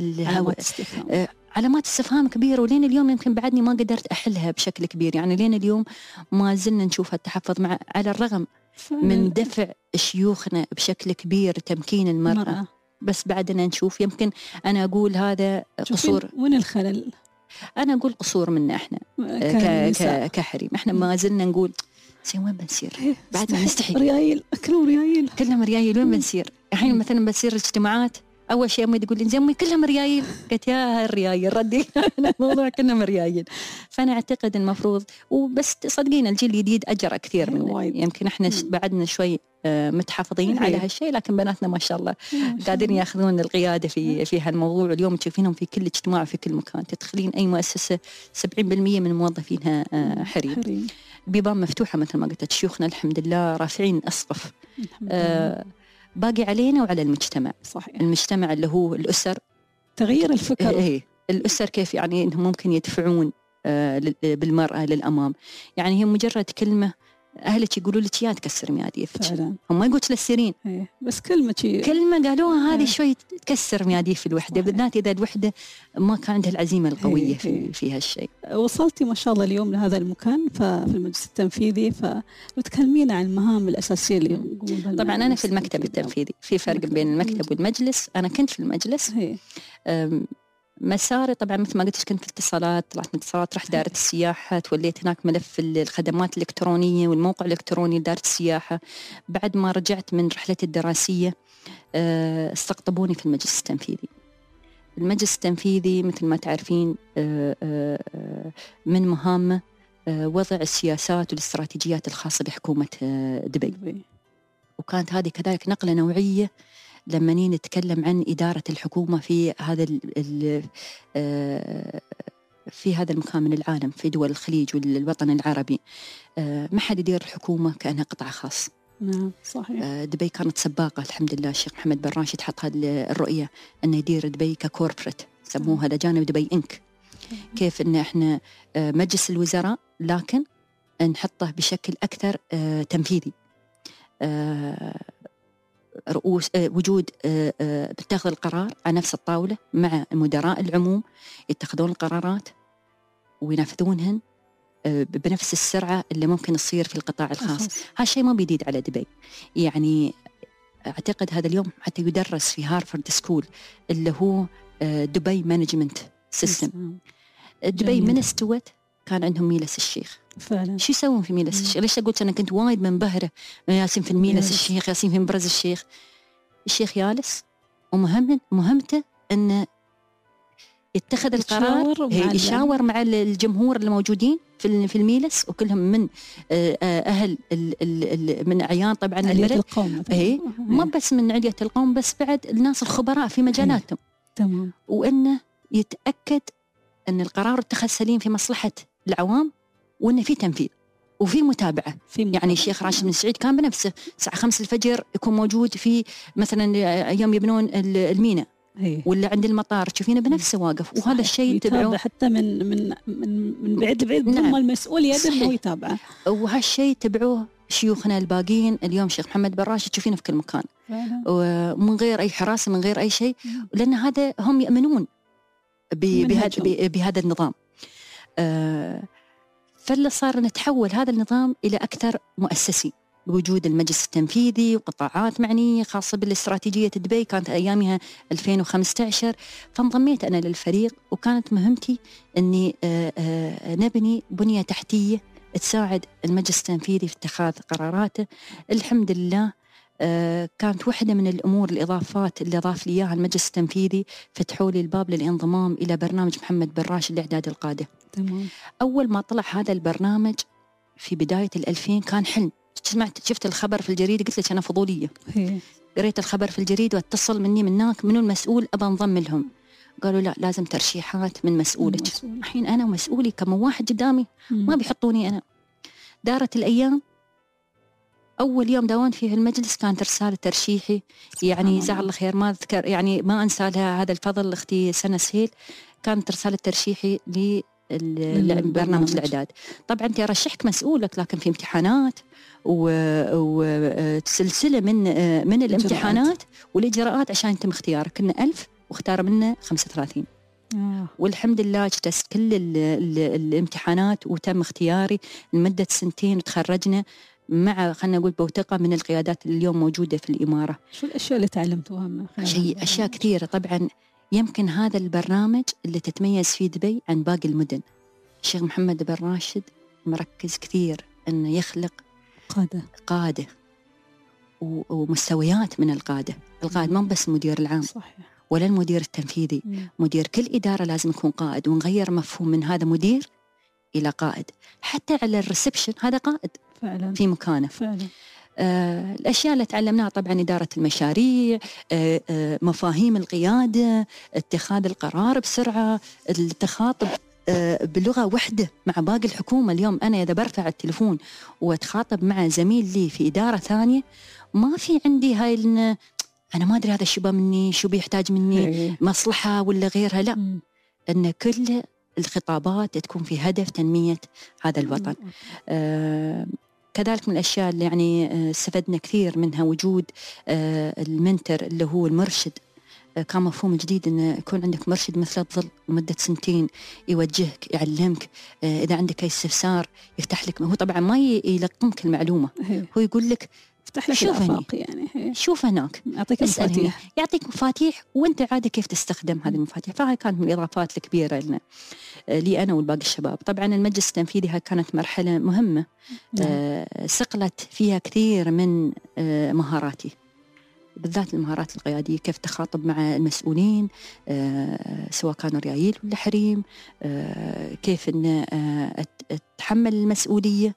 علامات استفهام كبيرة، ولين اليوم يمكن بعدني ما قدرت أحلها بشكل كبير. يعني لين اليوم ما زلنا نشوف التحفظ على الرغم من دفع شيوخنا بشكل كبير تمكين المرأة. بس بعدنا نشوف، يمكن أنا أقول هذا قصور. وين الخلل؟ أنا أقول قصور منا إحنا كحريم. إحنا ما زلنا نقول زين وين بنسير؟ بعدنا نستحي. ريايل، كلهم ريايل، وين بنسير؟ الحين مثلا بنسير اجتماعات، أول شيء أمي تقول لي زين أمي كلهم ريايل. قلت يا الريايل ردي الموضوع كلهم ريايل. فأنا أعتقد المفروض، وبس صدقين الجيل الجديد أجرى كثير منه. يمكن إحنا بعدنا شوي متحافظين على هالشيء، لكن بناتنا ما شاء الله قادرين يأخذون القيادة في هالموضوع. اليوم تشوفينهم في كل اجتماع في كل مكان. تدخلين أي مؤسسة 70% من موظفينها حريم. البيبان مفتوحة مثل ما قلت. شيوخنا الحمد لله رافعين أسقف. باقي علينا وعلى المجتمع. صحيح. المجتمع اللي هو الأسر، تغيير الفكر. الأسر كيف يعني إنهم ممكن يدفعون بالمرأة للأمام. يعني هي مجرد كلمة أهلك يقولوا لك يا تكسر مياديفك، هم ما يقولوا تلسرين، بس كلمة قالوها هذه شوي تكسر مياديف الوحدة، بالذات إذا الوحدة ما كان عندها العزيمة القوية في هالشيء. وصلتي ما شاء الله اليوم لهذا المكان في المجلس التنفيذي، فبتكلمينا عن المهام الأساسية اللي يقومون. طبعا أنا في المكتب التنفيذي، في فرق بين المكتب والمجلس. أنا كنت في المجلس. مساري طبعا مثل ما قلت كنت في الاتصالات، طلعت من الاتصالات رحت دائرة السياحة، توليت هناك ملف الخدمات الإلكترونية والموقع الإلكتروني لدائرة السياحة. بعد ما رجعت من رحلتي الدراسية استقطبوني في المجلس التنفيذي. المجلس التنفيذي مثل ما تعرفين من مهامه وضع السياسات والاستراتيجيات الخاصة بحكومة دبي. وكانت هذه كذلك نقلة نوعية لما نتكلم عن إدارة الحكومة في هذا المكان من العالم، في دول الخليج والوطن العربي. ما حد يدير الحكومة كأنها قطاع خاص. نعم صحيح. دبي كانت سباقة الحمد لله. الشيخ محمد بن راشد حط هذه الرؤية أنه يدير دبي ككوربريت، سموه هذا جانب دبي إنك. كيف أن إحنا مجلس الوزراء لكن نحطه بشكل أكثر تنفيذي. رؤوس وجود بتاخذ القرار على نفس الطاولة مع مدراء العموم، يتخذون القرارات وينفذونهن بنفس السرعة اللي ممكن تصير في القطاع الخاص. هالشيء ما بيديد على دبي. يعني أعتقد هذا اليوم حتى يدرس في هارفارد سكول اللي هو دبي مانجمنت سيستم. دبي من استوت كان عندهم ميلس الشيخ فعلا. شو يسوون في ميلس الشيخ؟ ليش أقول أنا كنت وايد منبهرة ياسين في الميلس الشيخ، ياسين في مبرز الشيخ يالس، ومهمته أنه يتخذ القرار، يشاور مع الجمهور الموجودين في الميلس، وكلهم من أهل من أعيان طبعا البلد، ما بس من علية القوم، بس بعد الناس الخبراء في مجالاتهم. تمام. وأنه يتأكد أن القرار اتخذ سليم في مصلحة العوام، وأنه في تنفيذ وفي متابعة. يعني الشيخ راشد بن سعيد كان بنفسه الساعة 5 الفجر يكون موجود في مثلا يوم يبنون الميناء ولا عند المطار، تشوفينه بنفسه واقف. وهذا الشيء تبعه حتى من بعيد لبعيد. نعم. المسؤول يقدر انه يتابعه، وهالشيء تبعوه شيوخنا الباقيين. اليوم شيخ محمد بن راشد تشوفينه في كل مكان ومن غير اي حراسة، من غير اي شيء، لان هذا هم يؤمنون بهذا النظام. فاللي صار نتحول هذا النظام إلى أكثر مؤسسي، بوجود المجلس التنفيذي وقطاعات معنية خاصة بالاستراتيجية دبي، كانت أيامها 2015. فانضميت أنا للفريق، وكانت مهمتي أني نبني بنية تحتية تساعد المجلس التنفيذي في اتخاذ قراراته. الحمد لله كانت واحدة من الأمور الإضافات اللي ضاف لي إياها المجلس التنفيذي، فتحوا لي الباب للانضمام إلى برنامج محمد بن راشد لإعداد القادة. تمام. أول ما طلع هذا البرنامج في بداية 2000 كان حلم. شفت الخبر في الجريدة، قلت لك أنا فضولية، قريت الخبر في الجريدة واتصل مني من هناك منو المسؤول، أبى انضم لهم. قالوا لا، لازم ترشيحات من مسؤولك. الحين أنا ومسؤولي كم واحد قدامي، ما بيحطوني أنا. دارت الأيام، أول يوم داومت فيه المجلس كانت رسالة ترشيحي، يعني جزاها الله خير، ما أذكر يعني ما أنسى لها هذا الفضل، أختي سنة سهيل، كانت رسالة ترشيحي لبرنامج الإعداد. طبعا أنت رشحك مسؤولك، لكن في امتحانات وسلسلة من الامتحانات والإجراءات عشان يتم اختيارك. كنا 1000 واختار منا 35. والحمد لله اجتزت كل الامتحانات وتم اختياري لمدة 2 وتخرجنا مع خلنا نقول بوثقة من القيادات اللي اليوم موجودة في الإمارة. شو الأشياء اللي تعلمتوها من خلال أشياء كثيرة طبعا. يمكن هذا البرنامج اللي تتميز فيه دبي عن باقي المدن، الشيخ محمد بن راشد مركز كثير أنه يخلق قادة ومستويات من القادة ما بس المدير العام، صحيح، ولا المدير التنفيذي. مدير كل إدارة لازم يكون قائد، ونغير مفهوم من هذا مدير إلى قائد. حتى على الريسبشن هذا قائد فعلا في مكانه فعلا. الأشياء اللي تعلمناها طبعا إدارة المشاريع، مفاهيم القيادة، اتخاذ القرار بسرعة، التخاطب بلغة واحدة مع باقي الحكومة. اليوم أنا إذا برفع التليفون وأتخاطب مع زميل لي في إدارة ثانية، ما في عندي هاي أنا ما أدري هذا الشباب مني شو بيحتاج مني، مصلحة ولا غيرها، لا، أن كل الخطابات تكون في هدف تنمية هذا الوطن. كذلك من الأشياء اللي يعني استفدنا كثير منها وجود المنتر اللي هو المرشد. كان مفهوم جديد أن يكون عندك مرشد مثل الظل لمدة 2 يوجهك، يعلمك، إذا عندك أي استفسار يفتح لك. هو طبعا ما يلقمك المعلومة، هو يقول لك يفتح لك الآفاق، يعني شوف هناك، يعطيك مفاتيح وانت عادة كيف تستخدم هذه المفاتيح. فهي كانت من الإضافات الكبيرة لنا، لي أنا والباقي الشباب. طبعا المجلس التنفيذي هاي كانت مرحلة مهمة، صقلت فيها كثير من مهاراتي، بالذات المهارات القيادية، كيف تخاطب مع المسؤولين سواء كانوا ريايل ولا حريم، كيف أن أتحمل المسؤولية.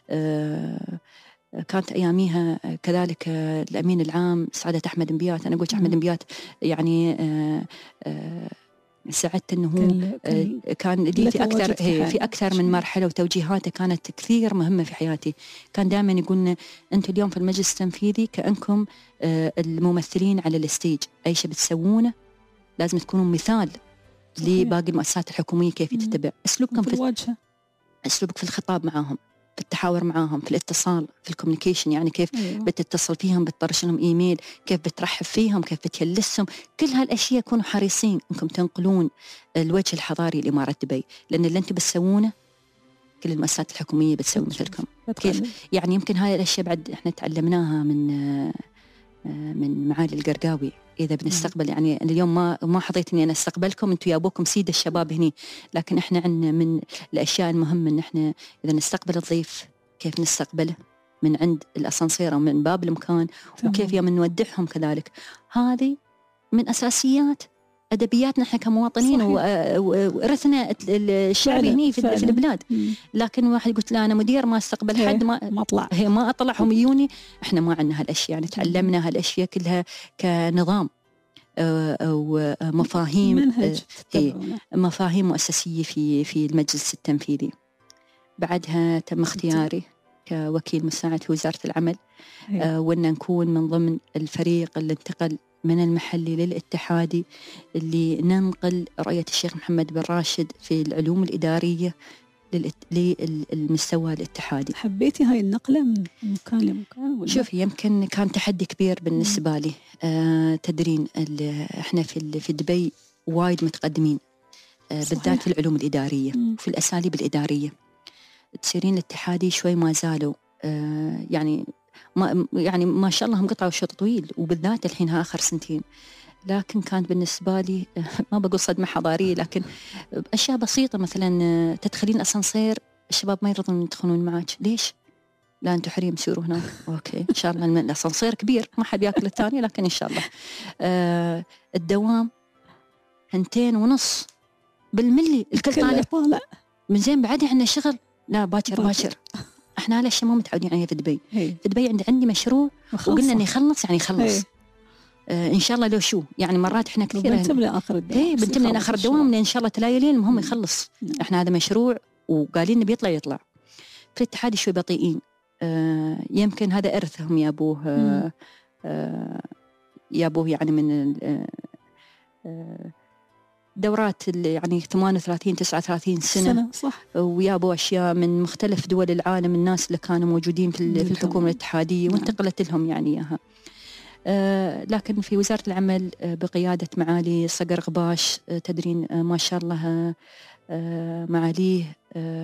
كانت أياميها كذلك الأمين العام سعادة أحمد نبيات. أنا قلت أحمد نبيات يعني سعدت أنه كان لي في أكثر من مرحلة، وتوجيهاته كانت كثير مهمة في حياتي. كان دائما يقولنا أنتم اليوم في المجلس التنفيذي كأنكم الممثلين على الستيج، أي شيء بتسوونه لازم تكونوا مثال لباقي المؤسسات الحكومية كيف تتبع. أسلوبكم في الواجهة، أسلوبك في الخطاب معهم، في التحاور معهم، في الاتصال، في الكوميونيكيشن، يعني كيف بتتصل فيهم، بتطرش لهم إيميل، كيف بترحب فيهم، كيف بتجلسهم. كل هالأشياء كونوا حريصين أنكم تنقلون الوجه الحضاري لإمارة دبي، لأن اللي أنتم بتسوونه كل المؤسسات الحكومية بتسوي مثلكم. كيف يعني يمكن هاي الأشياء بعد إحنا تعلمناها من معالي القرقاوي. إذا بنستقبل يعني اليوم ما حظيت إني أنا استقبلكم أنتوا يا أبوكم سيد الشباب هني، لكن إحنا عندنا من الأشياء المهمة إن إحنا إذا نستقبل الضيف كيف نستقبله من عند الأسانسير أو من باب المكان، وكيف يوم نودعهم كذلك. هذه من أساسيات أدبياتنا إحنا كمواطنين ورثنا الشعبي هني في البلاد. لكن واحد قلت لا أنا مدير ما استقبل حد، ما أطلعهم يوني. إحنا ما عندنا هالأشياء، يعني تعلمنا هالأشياء كلها كنظام أو مفاهيم مفاهيم مؤسسية في المجلس التنفيذي. بعدها تم اختياري كوكيل مساعد في وزارة العمل، وأن نكون من ضمن الفريق اللي انتقل من المحلي للاتحادي، اللي ننقل رؤية الشيخ محمد بن راشد في العلوم الإدارية للمستوى الاتحادي. حبيتي هاي النقلة من مكان لمكان؟ شوفي، يمكن كان تحدي كبير بالنسبة لي. تدرين احنا في دبي وايد متقدمين، بالذات في العلوم الإدارية وفي الأساليب الإدارية. تسيرين الاتحادي شوي ما زالوا يعني يعني ما شاء الله هم قطعوا شوط طويل، وبالذات الحين آخر سنتين. لكن كانت بالنسبة لي ما بقول صدمة حضارية، لكن أشياء بسيطة، مثلا تدخلين أسانسير الشباب ما يرضون يدخلون معك. ليش؟ لا أنتوا حريم سيروا هناك. أوكي إن شاء الله الأسانسير كبير ما حد يأكل الثاني، لكن إن شاء الله. الدوام 2.5 بالملي الكل طالع من زين. بعد احنا شغل لا باكر. احنا على الشيء ما متعودين عليه في دبي. في دبي عندي مشروع وقلنا انه يخلص يعني يخلص. ان شاء الله لو شو يعني مرات احنا كثير بنتم لاخر الدوام. بنتم لاخر الدوام ان شاء الله تلايلين المهم يخلص. احنا هذا مشروع وقالين انه يطلع. في الاتحاد شوي بطيئين. يمكن هذا ارثهم يا ابوه يعني من دورات يعني 38 39 سنة صح. ويابوا أشياء من مختلف دول العالم، الناس اللي كانوا موجودين في الحكومة الاتحادية وانتقلت لهم يعني إياها. لكن في وزارة العمل بقيادة معالي صقر غباش، تدرين ما شاء الله معاليه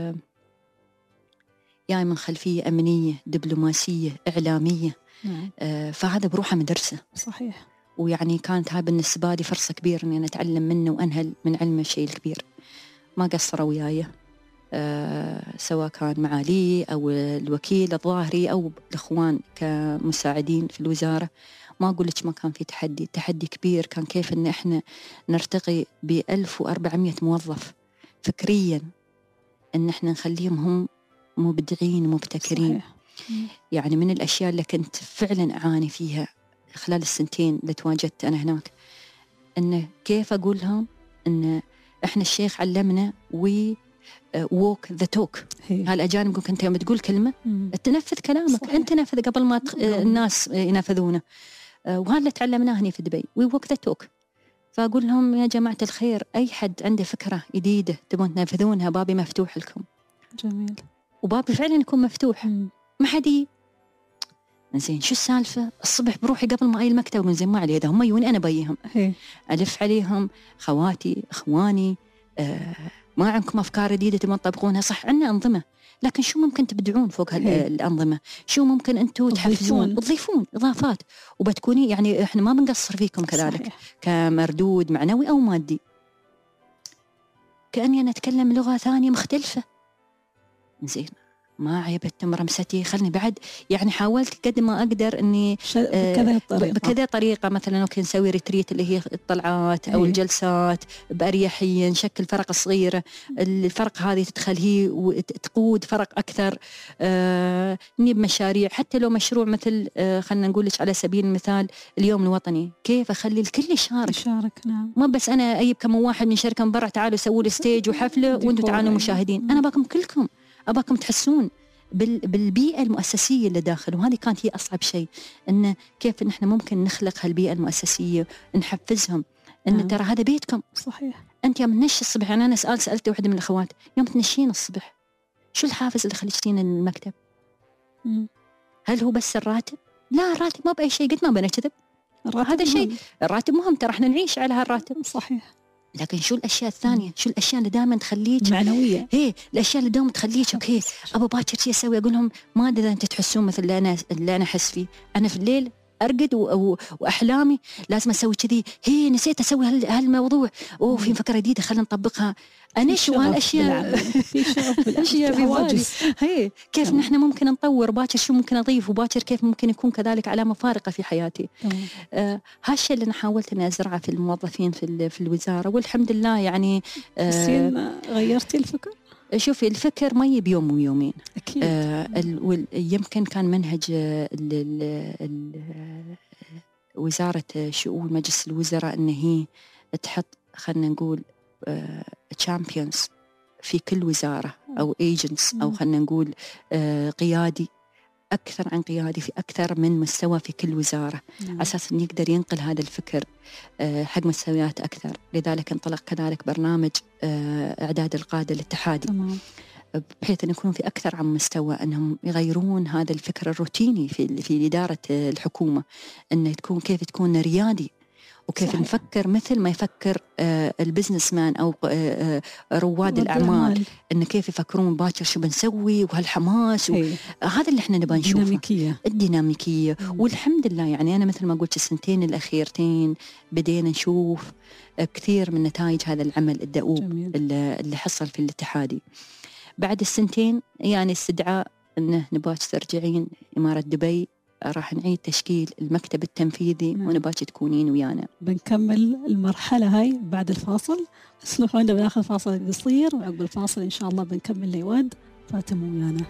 يعني من خلفية أمنية دبلوماسية إعلامية. فهذا بروحه مدرسة. صحيح. ويعني كانت هاي بالنسبة لي فرصة كبيرة إني أنا أتعلم منه وأنهل من علمه الشيء الكبير. ما قصروا وياي، سواء كان معالي أو الوكيل الظاهري أو الأخوان كمساعدين في الوزارة. ما أقول لك ما كان في تحدي كبير. كان كيف إن إحنا نرتقي ب1400 موظف فكريا، إن إحنا نخليهم هم مبدعين ومبتكرين. يعني من الأشياء اللي كنت فعلا أعاني فيها خلال السنتين اللي تواجدت أنا هناك، إنه كيف أقول لهم إن إحنا الشيخ علمنا walk the talk. هالأجانب يقولك أنت يوم تقول كلمة تنفذ كلامك. صحيح. أنت نفذ قبل ما الناس ينفذونه. وهذا اللي تعلمناه هنا في دبي walk the talk. فأقول لهم يا جماعة الخير، أي حد عنده فكرة جديدة تبون تنفذونها بابي مفتوح لكم. جميل. وبابي فعلا يكون مفتوح. ما حد زين شو السالفة الصبح بروحي قبل ما أي المكتب من زين ما عليه، هم يوني أنا بيهم ألف عليهم خواتي أخواني. ما عندكم أفكار جديدة تبون تطبقونها؟ صح عندنا أنظمة، لكن شو ممكن تبدعون فوق الأنظمة؟ شو ممكن أنتوا تحفزون وتضيفون إضافات وبتكوني يعني إحنا ما بنقصر فيكم كذلك. صحيح. كمردود معنوي أو مادي. كأني أنا أتكلم لغة ثانية مختلفة. زين ما عيبت مرمستي، خلني بعد يعني حاولت قد ما أقدر أني بكذا طريقة. مثلا ممكن نسوي ريتريت اللي هي الطلعات أو الجلسات بأريحية، نشكل فرق صغيرة. الفرق هذه تدخل هي وتقود فرق أكثر. نجيب مشاريع حتى لو مشروع مثل خلنا نقول لك على سبيل المثال اليوم الوطني، كيف أخلي الكل يشارك. نعم. ما بس أنا أجيب كم واحد من شركة من برا تعالوا سووا لي ستيج وحفلة وانتم تعالوا مشاهدين. أنا باكم كلكم أباكم تحسون بالبيئة المؤسسية اللي داخل. وهذه كانت هي أصعب شيء، إن كيف نحن ممكن نخلق هالبيئة المؤسسية، نحفزهم إن ترى هذا بيتكم. صحيح. أنت يوم تنشي الصبح، يعني أنا سألت واحدة من الأخوات يوم تنشين الصبح شو الحافز اللي خليتين المكتب؟ هل هو بس الراتب؟ لا الراتب ما بأي شيء، قد ما بنكذب هذا شيء. الراتب مهم ترى احنا نعيش على هالراتب. صحيح. لكن شو الأشياء الثانية؟ شو الأشياء اللي دائما تخليك معنوية؟ الأشياء اللي دائما تخليك أوكي أبو باكر شيء أسوي. أقول لهم ما أدري إذا أنت تحسون مثل اللي أنا أحس فيه. أنا في الليل أرقد وأحلامي لازم أسوي كذي. نسيت أسوي هالموضوع. في فكرة جديدة خلينا نطبقها. أنا شو هالأشياء في شغف بالأشياء في بالي. كيف نحن ممكن نطور باكر، شو ممكن أضيف، وباكر كيف ممكن يكون كذلك علامة فارقة في حياتي. هالشيء اللي أنا حاولت أن أزرعه في الموظفين في الوزارة، والحمد لله يعني غيرتي الفكر. شوفي الفكر ما يجي بيوم ويومين أكيد. يمكن كان منهج وزارة شؤون مجلس الوزراء أن هي تحط خلنا نقول champions في كل وزارة أو agents أو خلنا نقول قيادي أكثر عن قيادي في أكثر من مستوى في كل وزارة. أساس أن يقدر ينقل هذا الفكر حق مستويات أكثر. لذلك انطلق كذلك برنامج إعداد القادة الاتحادي. بحيث أن يكونوا في أكثر عن مستوى، أنهم يغيرون هذا الفكر الروتيني في إدارة الحكومة، أن تكون كيف تكون ريادي وكيف صحيح. نفكر مثل ما يفكر البزنس مان أو رواد الأعمال، إن كيف يفكرون باكر شو بنسوي وهالحماس هذا اللي إحنا نبغى نشوفه، الديناميكية. والحمد لله يعني أنا مثل ما قلت السنتين الأخيرتين بدينا نشوف كثير من نتائج هذا العمل الدؤوب اللي حصل في الاتحادي. بعد السنتين يعني استدعاء إنه نباك ترجعين إمارة دبي، راح نعيد تشكيل المكتب التنفيذي ونباك تكونين ويانا. بنكمل المرحلة هاي بعد الفاصل، اسمحوا لنا بناخذ فاصل قصير، وعقب الفاصل إن شاء الله بنكمل ليواد فاتم ويانا.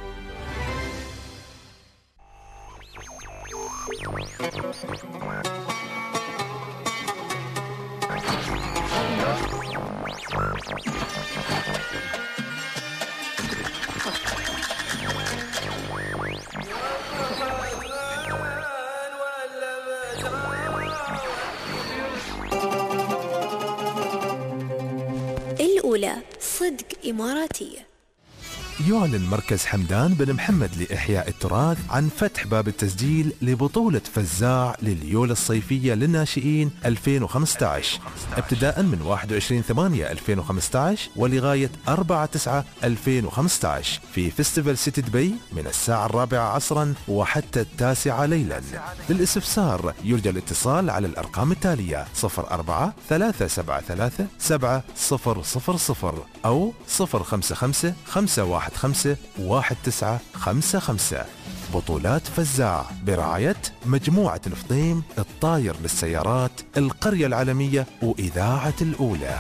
الأولى صدق إماراتية. يعلن مركز حمدان بن محمد لإحياء التراث عن فتح باب التسجيل لبطولة فزاع لليولة الصيفية للناشئين 2015 ابتداء من 21/8/2015 ولغاية 4/9/2015 في فيستيفال سيتي دبي من الساعة 4 عصرا وحتى 9 ليلا. للاستفسار يرجى الاتصال على الأرقام التالية 04-373-7000 أو 055-515-1955. بطولات فزاع برعاية مجموعة الفطيم، الطاير للسيارات، القرية العالمية وإذاعة الأولى.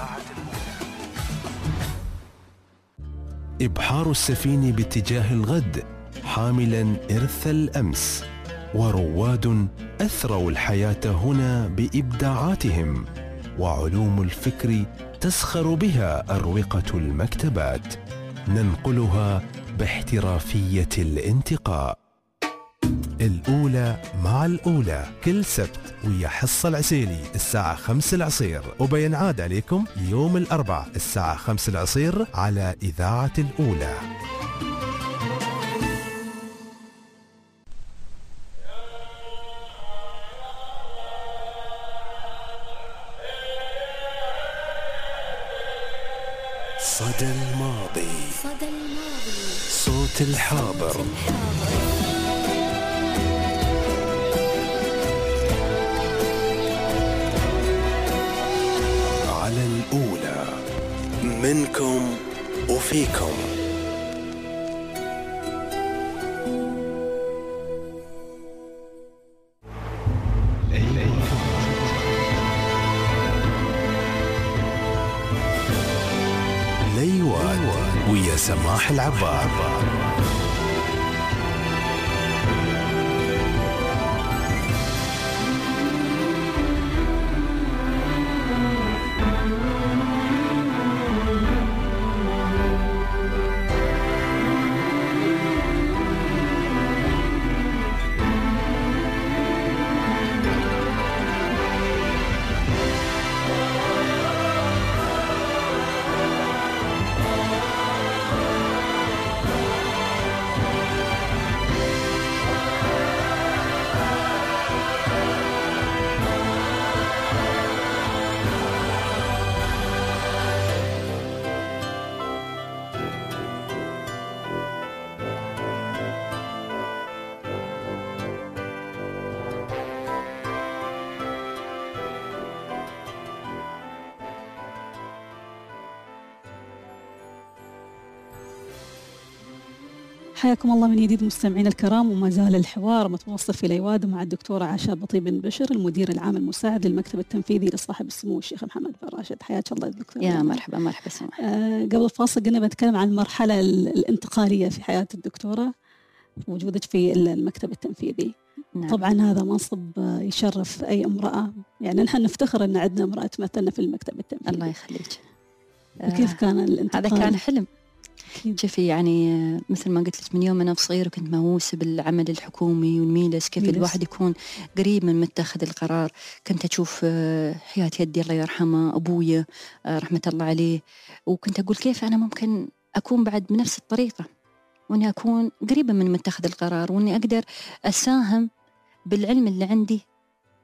إبحار السفينة باتجاه الغد حاملا إرث الأمس، ورواد أثروا الحياة هنا بإبداعاتهم، وعلوم الفكر تسخر بها أروقة المكتبات، ننقلها باحترافية الانتقاء. الأولى مع الأولى كل سبت ويا حصة العسيلي الساعة 5 العصير، وبينعاد عليكم يوم الأربعاء الساعة 5 العصير على إذاعة الأولى. صدى الماضي، صوت الحاضر. على الأولى، منكم وفيكم. ليواد ويا سماح العبار. حياكم الله من جديد مستمعين الكرام، وما زال الحوار متواصل في ليواد مع الدكتورة عاشا بطيب بن بشر، المدير العام المساعد للمكتب التنفيذي لصاحب السمو الشيخ محمد بن راشد. حياك الله دكتور. يا مرحبا. مرحبا سماح. قبل الفاصل قلنا بنتكلم عن المرحلة الانتقالية في حياة الدكتورة، وجودك في المكتب التنفيذي. نعم. طبعا هذا منصب يشرف أي امرأة، يعني نحن نفتخر أن عندنا امرأة تمثلنا في المكتب التنفيذي. الله يخليك. كيف كان الانتقال؟ هذا كان حلم. شوفي يعني مثل ما قلت لك من يوم أنا صغيرة كنت مهووسة بالعمل الحكومي والميلس، كيف الواحد يكون قريب من متخذ القرار. كنت أشوف حياة يدي الله يرحمه أبويا رحمة الله عليه، وكنت أقول كيف أنا ممكن أكون بعد بنفس الطريقة، وأني أكون قريبة من متخذ القرار، وأني أقدر أساهم بالعلم اللي عندي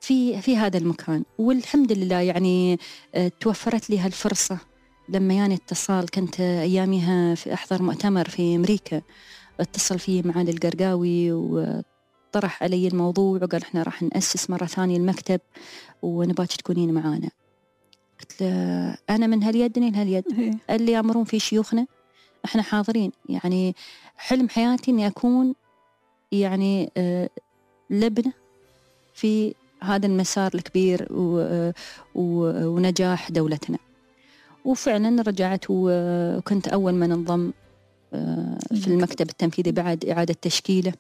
في هذا المكان. والحمد لله يعني توفرت لي هالفرصة لما يعني اتصال، كنت أيامها في أحضر مؤتمر في أمريكا، اتصل فيه معالي القرقاوي وطرح علي الموضوع وقال إحنا راح نأسس مرة ثانية المكتب ونباك تكونين معانا. قلت له أنا من هاليد لهاليد، اللي يأمرون في شيوخنا إحنا حاضرين. يعني حلم حياتي إني أكون يعني لبنة في هذا المسار الكبير ونجاح دولتنا. وفعلا رجعت وكنت أول من انضم في المكتب التنفيذي بعد إعادة تشكيله.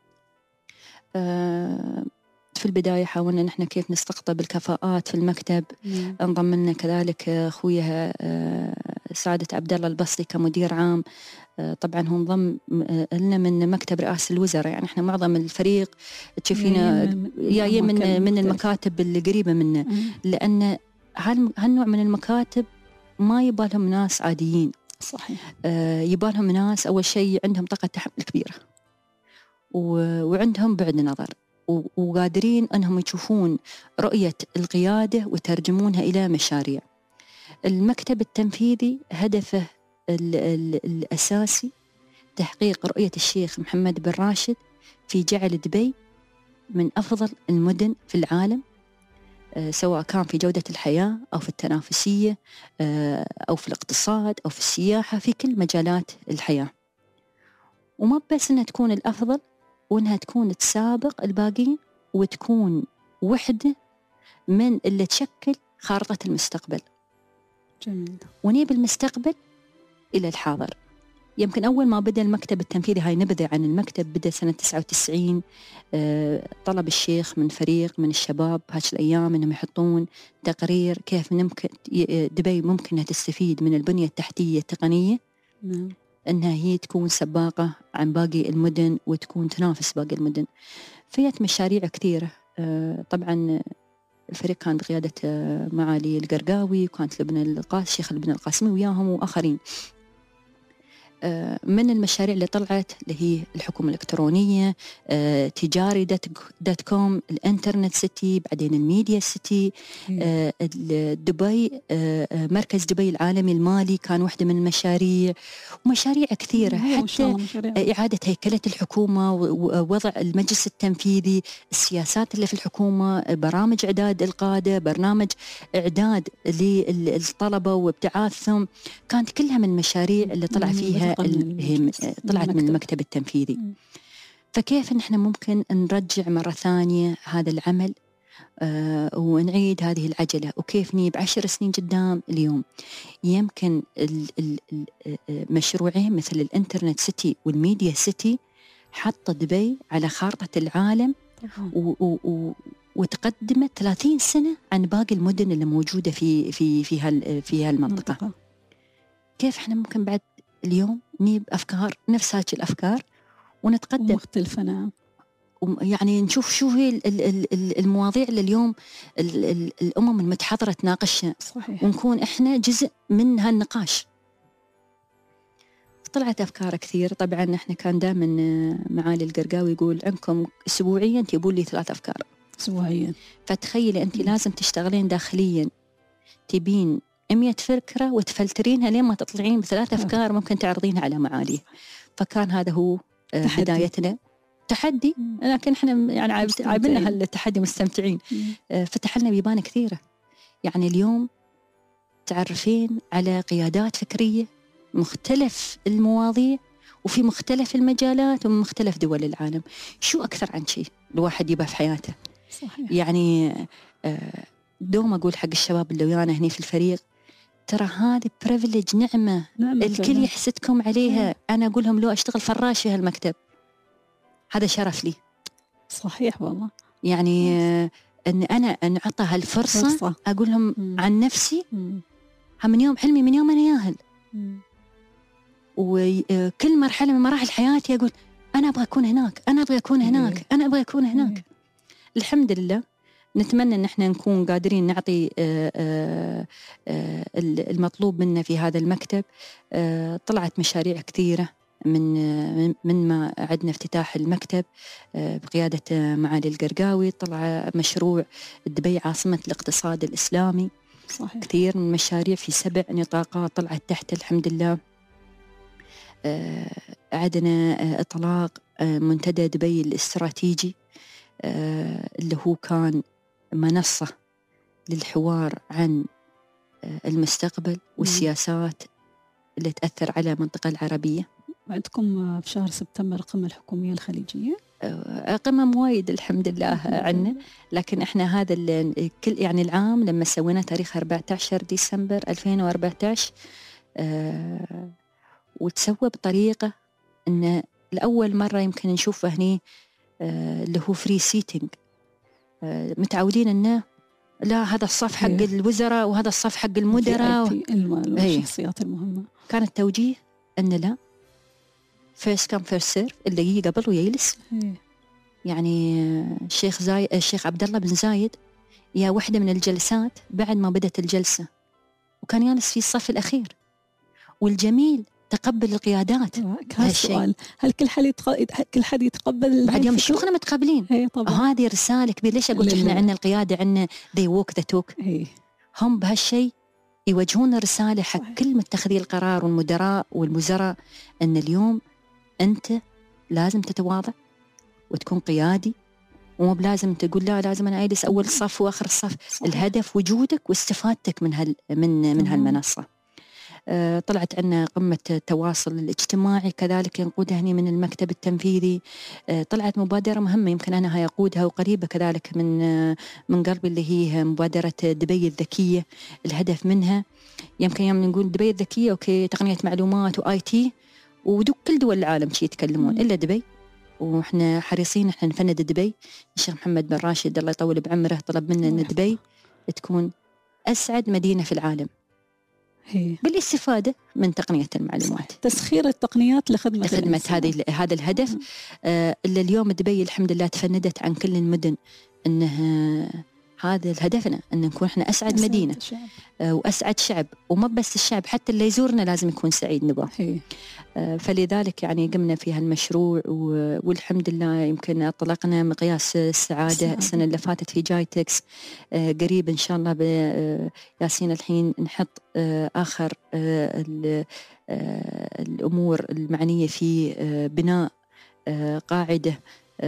في البداية حاولنا نحن كيف نستقطب الكفاءات في المكتب. انضم لنا كذلك أخويا سعادة عبد الله البصري كمدير عام. طبعا هو انضم لنا من مكتب رئاسة الوزراء، يعني احنا معظم الفريق تشوفينا جايين من المكاتب القريبة منا، لأن هالنوع من المكاتب ما يبالهم ناس عاديين. صحيح. يبالهم ناس أول شيء عندهم طاقة تحمل كبيرة وعندهم بعد نظر وقادرين أنهم يشوفون رؤية القيادة وترجمونها إلى مشاريع. المكتب التنفيذي هدفه الأساسي تحقيق رؤية الشيخ محمد بن راشد في جعل دبي من أفضل المدن في العالم، سواء كان في جودة الحياة أو في التنافسية أو في الاقتصاد أو في السياحة، في كل مجالات الحياة. وما بس أنها تكون الأفضل، وأنها تكون تسابق الباقين وتكون وحدة من اللي تشكل خارطة المستقبل. جميل. ونيب المستقبل إلى الحاضر. يمكن أول ما بدأ المكتب التنفيذي، هاي نبذة عن المكتب، بدأ سنة 99. طلب الشيخ من فريق من الشباب هاش الأيام أنهم يحطون تقرير كيف ممكن دبي ممكن تستفيد من البنية التحتية التقنية، أنها هي تكون سباقة عن باقي المدن وتكون تنافس باقي المدن. فيت مشاريع كثيرة. طبعا الفريق كان بقيادة معالي القرقاوي، وكانت الشيخ لبنى القاسمي وياهم وآخرين. من المشاريع اللي طلعت اللي هي الحكومة الإلكترونية، تجاري .com، الإنترنت سيتي، بعدين الميديا سيتي، دبي، مركز دبي العالمي المالي كان واحدة من المشاريع، ومشاريع كثيرة، حتى إعادة هيكلة الحكومة ووضع المجلس التنفيذي، السياسات اللي في الحكومة، برامج إعداد القادة، برنامج إعداد للطلبة وابتعاثهم، كانت كلها من المشاريع اللي طلع فيها طلعت من المكتب التنفيذي. فكيف نحن ممكن نرجع مرة ثانية هذا العمل ونعيد هذه العجلة، وكيف نجيب 10 سنين قدام اليوم يمكن مشروعين مثل الإنترنت سيتي والميديا سيتي حط دبي على خارطة العالم وتقدمت 30 سنة عن باقي المدن اللي موجودة في هالمنطقة. كيف احنا ممكن بعد اليوم نجيب أفكار نفس هذه الأفكار ونتقدم مختلفة. نعم. يعني نشوف شو هي المواضيع اللي اليوم الأمم المتحضرة تناقشها. صحيح. ونكون إحنا جزء من هالنقاش. طلعت أفكار كثير. طبعا إحنا كان دائما معالي القرقاوي يقول عندكم أسبوعيا تجيبون لي 3 أفكار أسبوعيا. فتخيلي أنت لازم تشتغلين داخليا، تبين 100 فكرة وتفلترينها لين ما تطلعين ب3 أفكار ممكن تعرضينها على معالي. فكان هذا هو بدايتنا. تحدي، لكن احنا يعني عايبنا هالتحدي مستمتعين. فتح لنا بيبان كثيرة. يعني اليوم تعرفين على قيادات فكرية مختلف المواضيع وفي مختلف المجالات ومن مختلف دول العالم. شو أكثر عن شيء الواحد يبقى في حياته؟ صحيح. يعني دوم أقول حق الشباب اللي ويانا هني في الفريق، ترى هذه بريفليج، نعمة الكل يحسدكم عليها. أنا أقول لهم لو أشتغل فراش في هالمكتب هذا شرف لي. صحيح والله. يعني أن أنا أنعطى هالفرصة أقول لهم عن نفسي من يوم حلمي، من يوم أنا ياهل. وكل مرحلة من مراحل حياتي أقول أنا أبغى أكون هناك، أنا أبغى أكون هناك، أنا أبغى أكون هناك. الحمد لله. نتمنى أن احنا نكون قادرين نعطي المطلوب منا في هذا المكتب. طلعت مشاريع كثيرة من ما عدنا افتتاح المكتب بقيادة معالي القرقاوي، طلع مشروع دبي عاصمة الاقتصاد الإسلامي. صحيح. كثير من المشاريع في 7 نطاقات طلعت تحت الحمد لله. عدنا إطلاق منتدى دبي الاستراتيجي اللي هو كان منصة للحوار عن المستقبل والسياسات اللي تأثر على المنطقة العربية. وعندكم في شهر سبتمبر القمة الحكومية الخليجية؟ قمم وايد الحمد لله عنا، لكن احنا هذا كل يعني العام لما سوينا تاريخ 14 ديسمبر 2014 وتسوى بطريقة إن لأول مرة يمكن نشوفه هني اللي هو فري سيتنج. متعودين إنه لا هذا الصف حق الوزراء وهذا الصف حق المدراء الشخصيات المهمة. كان التوجيه إن لا first come first serve، اللي يجي قبل ويجلس. يعني الشيخ عبد الله بن زايد يا وحدة من الجلسات بعد ما بدت الجلسة وكان جالس في الصف الأخير، والجميل تقبل القيادات. كان سؤال، هل كل حد يتقبل؟ بعد يوم شيوخنا متقبلين. هذه رسالة كبيرة. ليش أقول إحنا عندنا القيادة، عندنا they walk the talk. هم بهالشيء يوجهون رسالة حق كل متخذي القرار والمدراء والوزراء أن اليوم أنت لازم تتواضع وتكون قيادي، ومو بلازم تقول لا لازم أنا أجلس أول صف وآخر الصف. الهدف وجودك واستفادتك من هالمنصة. طلعت عنا قمة التواصل الاجتماعي كذلك ينقودها هني من المكتب التنفيذي. طلعت مبادرة مهمة يمكن أنا هاي أقودها وقريبة كذلك من قلبي، اللي هي مبادرة دبي الذكية. الهدف منها يمكن يوم نقول دبي الذكية أوكي تقنية معلومات وآي تي كل دول العالم شي يتكلمون إلا دبي، وإحنا حريصين إحنا نفند دبي. الشيخ محمد بن راشد الله يطول بعمره طلب منا أن دبي تكون أسعد مدينة في العالم بالاستفادة من تقنية المعلومات، تسخير التقنيات لخدمة هذا الهدف. اللي اليوم دبي الحمد لله تفندت عن كل المدن أنها هذا هدفنا، أن نكون إحنا أسعد مدينة وأسعد شعب، وما بس الشعب حتى اللي يزورنا لازم يكون سعيد نبغى. فلذلك يعني قمنا في هالمشروع والحمد لله يمكن أطلقنا مقياس السعادة السنة اللي فاتت في جايتكس. قريب إن شاء الله ياسين الحين نحط آخر الأمور المعنية في بناء قاعدة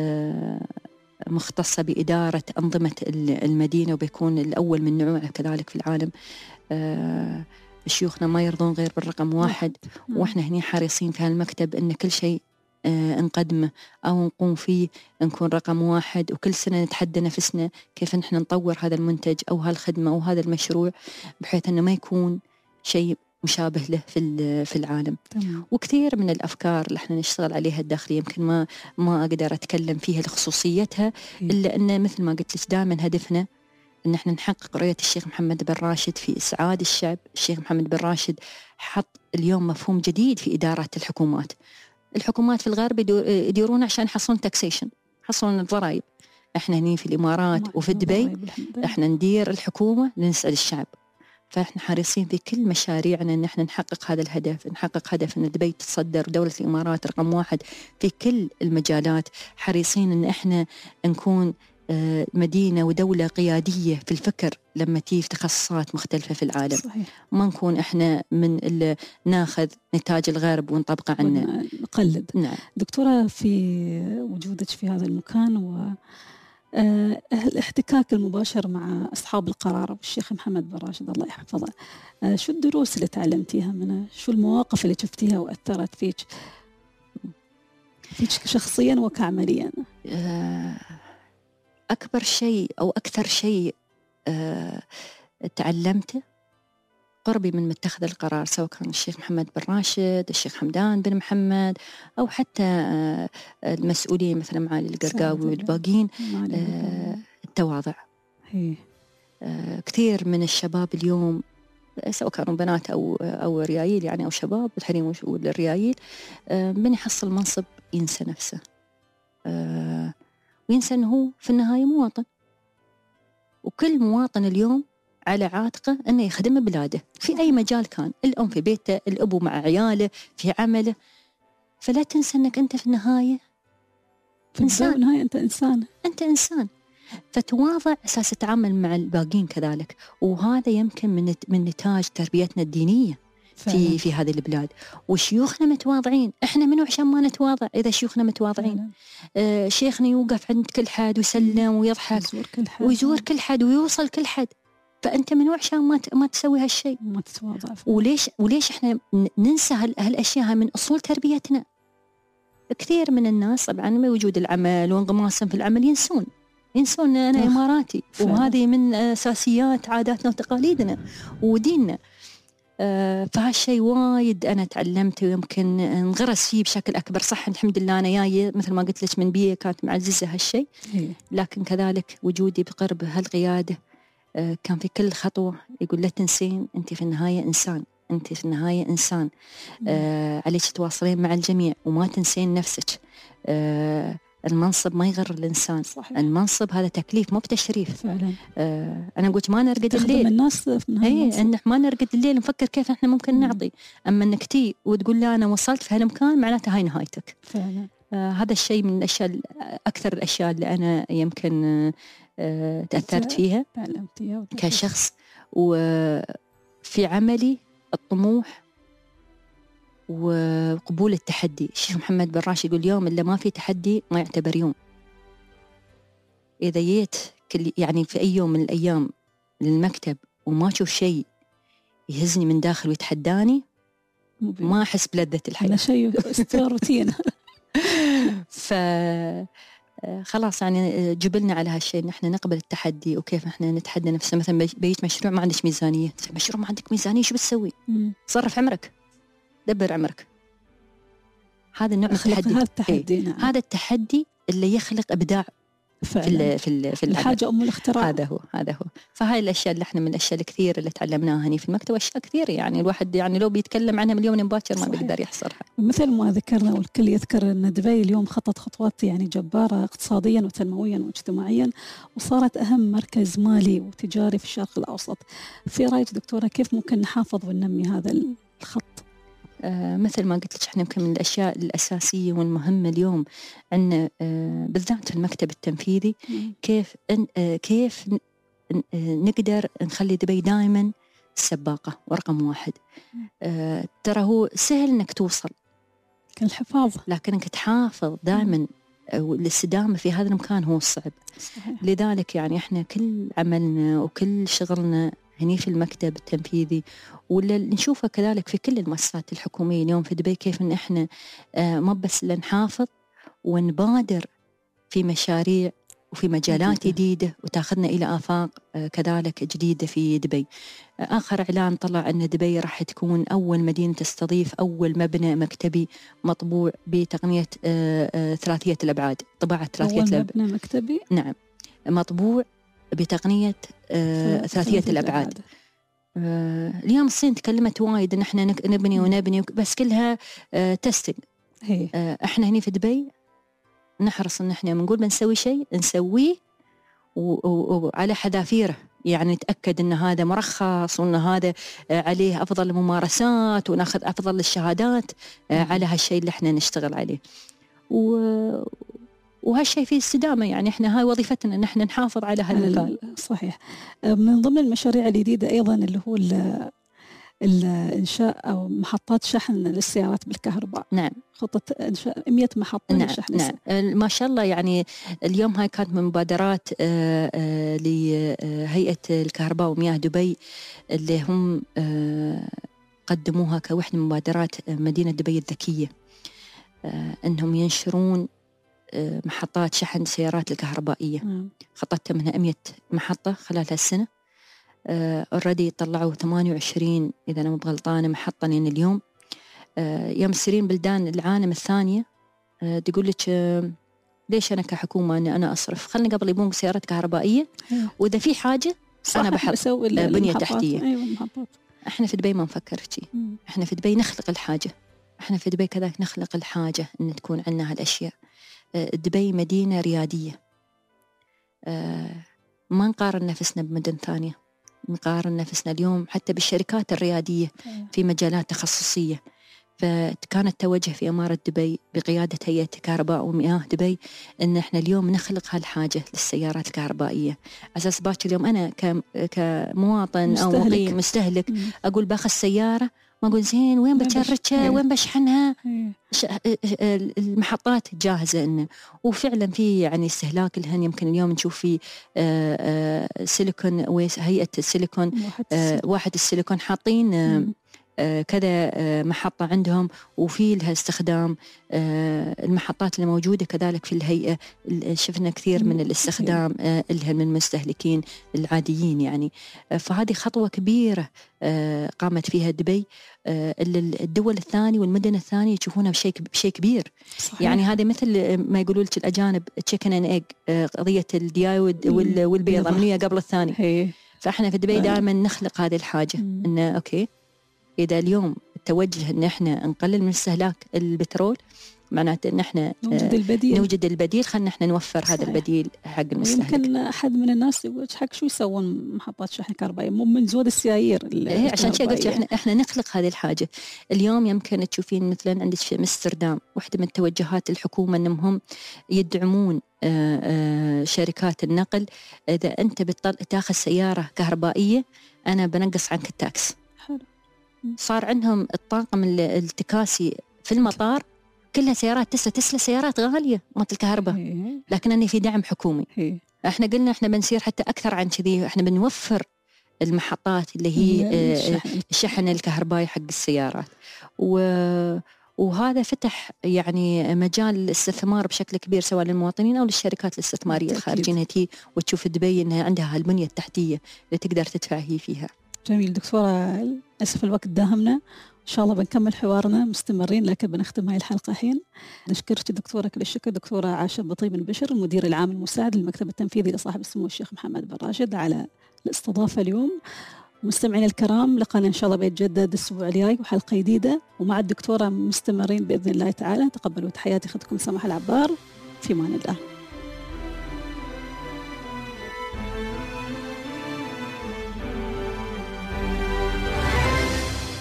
مختصة بإدارة أنظمة المدينة، وبيكون الأول من نوعه كذلك في العالم. شيوخنا ما يرضون غير بالرقم 1، وإحنا هني حريصين في هالمكتب إن كل شيء نقدمه أو نقوم فيه نكون رقم 1، وكل سنة نتحدى نفسنا كيف نحن نطور هذا المنتج أو هالخدمة أو هذا المشروع بحيث أنه ما يكون شيء مشابه له في العالم. وكثير من الأفكار اللي احنا نشتغل عليها الداخلية يمكن ما أقدر أتكلم فيها لخصوصيتها، إلا أن مثل ما قلت لك دائما هدفنا أن احنا نحقق رؤية الشيخ محمد بن راشد في إسعاد الشعب. الشيخ محمد بن راشد حط اليوم مفهوم جديد في إدارة الحكومات. الحكومات في الغرب يديرون عشان يحصلون تاكسيشن، يحصلون الضرائب. احنا هني في الإمارات وفي دبي احنا ندير الحكومة لنسعد الشعب. فإحنا حريصين في كل مشاريعنا أن احنا نحقق هذا الهدف، نحقق هدف أن دبي تتصدر دولة الإمارات رقم 1 في كل المجالات. حريصين أن احنا نكون مدينة ودولة قيادية في الفكر لما تيجي في تخصصات مختلفة في العالم. صحيح. ما نكون احنا من اللي ناخذ نتاج الغرب ونطبقه عنا نقلد. نعم. دكتورة، في وجودك في هذا المكان الاحتكاك المباشر مع أصحاب القرار والشيخ محمد بن راشد الله يحفظه، شو الدروس اللي تعلمتيها منه؟ شو المواقف اللي شفتيها وأثرت فيك شخصيا وكعمليا؟ أكبر شيء أو أكثر شيء تعلمته قربي من متخذ القرار، سواء كان الشيخ محمد بن راشد، الشيخ حمدان بن محمد، أو حتى المسؤولين مثل معالي القرقاوي والباقين. التواضع. كثير من الشباب اليوم سواء كانوا بنات أو ريايل يعني أو شباب الحريم والريايل من يحصل منصب ينسى نفسه، وينسى أنه هو في النهاية مواطن، وكل مواطن اليوم على عاتقه أنه يخدم بلاده في أي مجال كان. الأم في بيته، الأبو مع عياله في عمله. فلا تنسى أنك أنت في النهاية في النهاية أنت إنسان. فتواضع أساس تتعامل مع الباقين كذلك. وهذا يمكن من نتاج تربيتنا الدينية في هذه البلاد. وشيوخنا متواضعين، إحنا منو عشان ما نتواضع؟ إذا شيوخنا متواضعين، شيخنا يوقف عند كل حد ويسلم ويضحك ويزور كل حد ويوصل كل حد، فأنت منو عشان ما تسوي هالشيء؟ ما تتواضع. وليش إحنا ننسى هالأشياء من أصول تربيتنا؟ كثير من الناس طبعا بوجود العمل وانغماسهم في العمل ينسون أنا إماراتي، وهذه من أساسيات عاداتنا وتقاليدنا وديننا. فهالشيء وايد أنا تعلمت ويمكن انغرس فيه بشكل أكبر. صح الحمد لله أنا جاية مثل ما قلت لك من بيئة كانت معززة هالشيء، لكن كذلك وجودي بقرب هالقيادة كان في كل خطوة يقول لا تنسين أنت في النهاية إنسان، أنت في النهاية إنسان، عليك تواصلين مع الجميع وما تنسين نفسك. المنصب ما يغر الإنسان. صحيح. المنصب هذا تكليف مو بتشريف فعلا. أنا قلت ما نرقد الليل الناس إن ما نرقد الليل نفكر كيف إحنا ممكن نعطي. أما إنك تي وتقول لا أنا وصلت في هالمكان معناته هاي نهايتك فعلا. هذا الشيء من الأشياء أكثر الأشياء اللي أنا يمكن تأثرت فيها كشخص. وفي عملي الطموح وقبول التحدي. الشيخ محمد بن راشد يقول اليوم اللي ما في تحدي ما يعتبر يوم. إذا جيت يعني في أي يوم من الأيام للمكتب وما أشوف شيء يهزني من داخل ويتحداني ما أحس بلذة الحياة. هذا شيء روتين. خلاص يعني جبلنا على هالشيء، نحن نقبل التحدي وكيف نحن نتحدى نفسنا. مثلا بيجي مشروع ما عندك ميزانية، مشروع ما عندك ميزانية شو بتسوي؟ صرف عمرك، دبر عمرك. هذا النوع من التحدي. نعم. هذا التحدي اللي يخلق إبداع في الحاجة أم الاختراع. هذا هو. فهاي الأشياء اللي احنا من الأشياء الكثير اللي تعلمناها هني في المكتب، أشياء كثير يعني الواحد يعني لو بيتكلم عنها من اليوم باكر ما بيقدر يحصرها. مثل ما ذكرنا والكل يذكر أن دبي اليوم خطت خطوات يعني جبارة اقتصاديا وتنمويا واجتماعيا، وصارت أهم مركز مالي وتجاري في الشرق الأوسط. في رأيك دكتورة كيف ممكن نحافظ وننمي هذا الخط؟ مثل ما قلت لك احنا يمكن من الأشياء الأساسية والمهمة اليوم أن بالذات في المكتب التنفيذي كيف نقدر نخلي دبي دائما السباقة ورقم واحد. ترى هو سهل انك توصل الحفاظ، لكن انك تحافظ دائما والاستدامة في هذا المكان هو الصعب. صحيح. لذلك يعني احنا كل عملنا وكل شغلنا هني في المكتب التنفيذي ولا نشوفه كذلك في كل المؤسسات الحكومية اليوم في دبي، كيف ان احنا ما بس لنحافظ ونبادر في مشاريع وفي مجالات جديدة وتاخذنا إلى آفاق كذلك جديدة في دبي. آخر إعلان طلع أن دبي راح تكون أول مدينة تستضيف أول مبنى مكتبي مطبوع بتقنية ثلاثية الأبعاد، طباعة ثلاثية الأبعاد. أول مبنى مكتبي نعم مطبوع بتقنية ثلاثية الأبعاد. اليوم الصين تكلمت وايد إن إحنا نبني بس كلها تستنج. إحنا هني في دبي نحرص إن إحنا بنقول بنسوي شيء نسويه وعلى حذافيره، يعني نتأكد إن هذا مرخص وإن هذا عليه أفضل الممارسات وناخذ أفضل الشهادات على هالشيء اللي إحنا نشتغل عليه. وهالشيء فيه استدامة، يعني إحنا هاي وظيفتنا إن إحنا نحافظ على هالمكان. صحيح. من ضمن المشاريع الجديدة أيضا اللي هو الإنشاء أو محطات شحن للسيارات بالكهرباء. نعم. خطة إنشاء 100 محطة لشحن. نعم. ما شاء الله، يعني اليوم هاي كانت من مبادرات لهيئة الكهرباء ومياه دبي اللي هم قدموها كوحدة من مبادرات مدينة دبي الذكية، أنهم ينشرون محطات شحن سيارات الكهربائية. خطتها منها 100 محطة خلال هالسنة. already طلعوا 28 إذا أنا مو غلطانة محطة لين اليوم. يوم تسيرين بلدان العالم الثانية تقول لك ليش أنا كحكومة أنا أصرف، خلني قبل يبون سيارات كهربائية وإذا في حاجة أنا بحط بنية تحتية. أيوة. إحنا في دبي ما نفكر شيء، إحنا في دبي نخلق الحاجة، إحنا في دبي كذلك نخلق الحاجة إن تكون عندنا هالأشياء. دبي مدينة ريادية، ما نقارن نفسنا بمدن ثانية، نقارن نفسنا اليوم حتى بالشركات الريادية في مجالات تخصصية. فكانت توجه في إمارة دبي بقيادة هيئة كهرباء ومياه دبي إن إحنا اليوم نخلق هالحاجة للسيارات الكهربائية، أساس باكر اليوم أنا كمواطن أو مستهلك أقول باخذ السيارة ما أقول زين وين بتشرجها وين بشحنها، المحطات جاهزة إنه. وفعلا في يعني استهلاك لهن، يمكن اليوم نشوف في سيليكون هيئة السيليكون واحد السيليكون حاطين كذا محطة عندهم وفي لها استخدام. المحطات اللي موجودة كذلك في الهيئة شفنا كثير من الاستخدام لها من المستهلكين العاديين يعني. فهذه خطوة كبيرة قامت فيها دبي، الدول الثانية والمدن الثانية يشوفونها بشيء كبير. صحيح. يعني هذا مثل ما يقولوا لك الأجانب تشيكن أند إيج، قضية الدياي والبيضة من هي قبل الثاني. فإحنا في دبي دائما نخلق هذه الحاجة إنه أوكي إذا اليوم التوجه إن إحنا نقلل من استهلاك البترول، معناته إن إحنا نوجد البديل، خلنا إحنا نوفر هذا البديل حق المستهلك. يمكن أحد من الناس يقول حق شو يسوون محطات شحن كهربائية مو من زود السيايير. عشان شيء قلت إحنا نخلق هذه الحاجة. اليوم يمكن تشوفين مثلا عندك في أمستردام واحدة من توجهات الحكومة إنهم يدعمون شركات النقل، إذا أنت تاخذ سيارة كهربائية أنا بنقص عنك التاكس. صار عندهم الطاقم التكاسي في المطار كلها سيارات تسلا سيارات غالية مالت الكهرباء، لكن أني في دعم حكومي. احنا قلنا احنا بنصير حتى أكثر عن كذي، احنا بنوفر المحطات اللي هي الشحن الكهربائي حق السيارات، وهذا فتح يعني مجال الاستثمار بشكل كبير سواء للمواطنين أو للشركات الاستثمارية الخارجية هي وتشوف دبي أنها عندها هالبنية التحتية اللي تقدر تدفع هي فيها. جميل دكتورة، للأسف الوقت داهمنا، إن شاء الله بنكمل حوارنا مستمرين، لكن بنختم هاي الحلقة الحين. نشكرك دكتورة كل الشكر دكتورة عاشر بطيب بن بشر، المدير العام المساعد للمكتب التنفيذي لصاحب السمو الشيخ محمد بن راشد على الاستضافة اليوم. مستمعين الكرام، لقانا إن شاء الله بيتجدد الأسبوع الجاي وحلقة جديدة، ومع الدكتورة مستمرين بإذن الله تعالى. تقبلوا تحياتي أختكم سماح العبار، في أمان الله.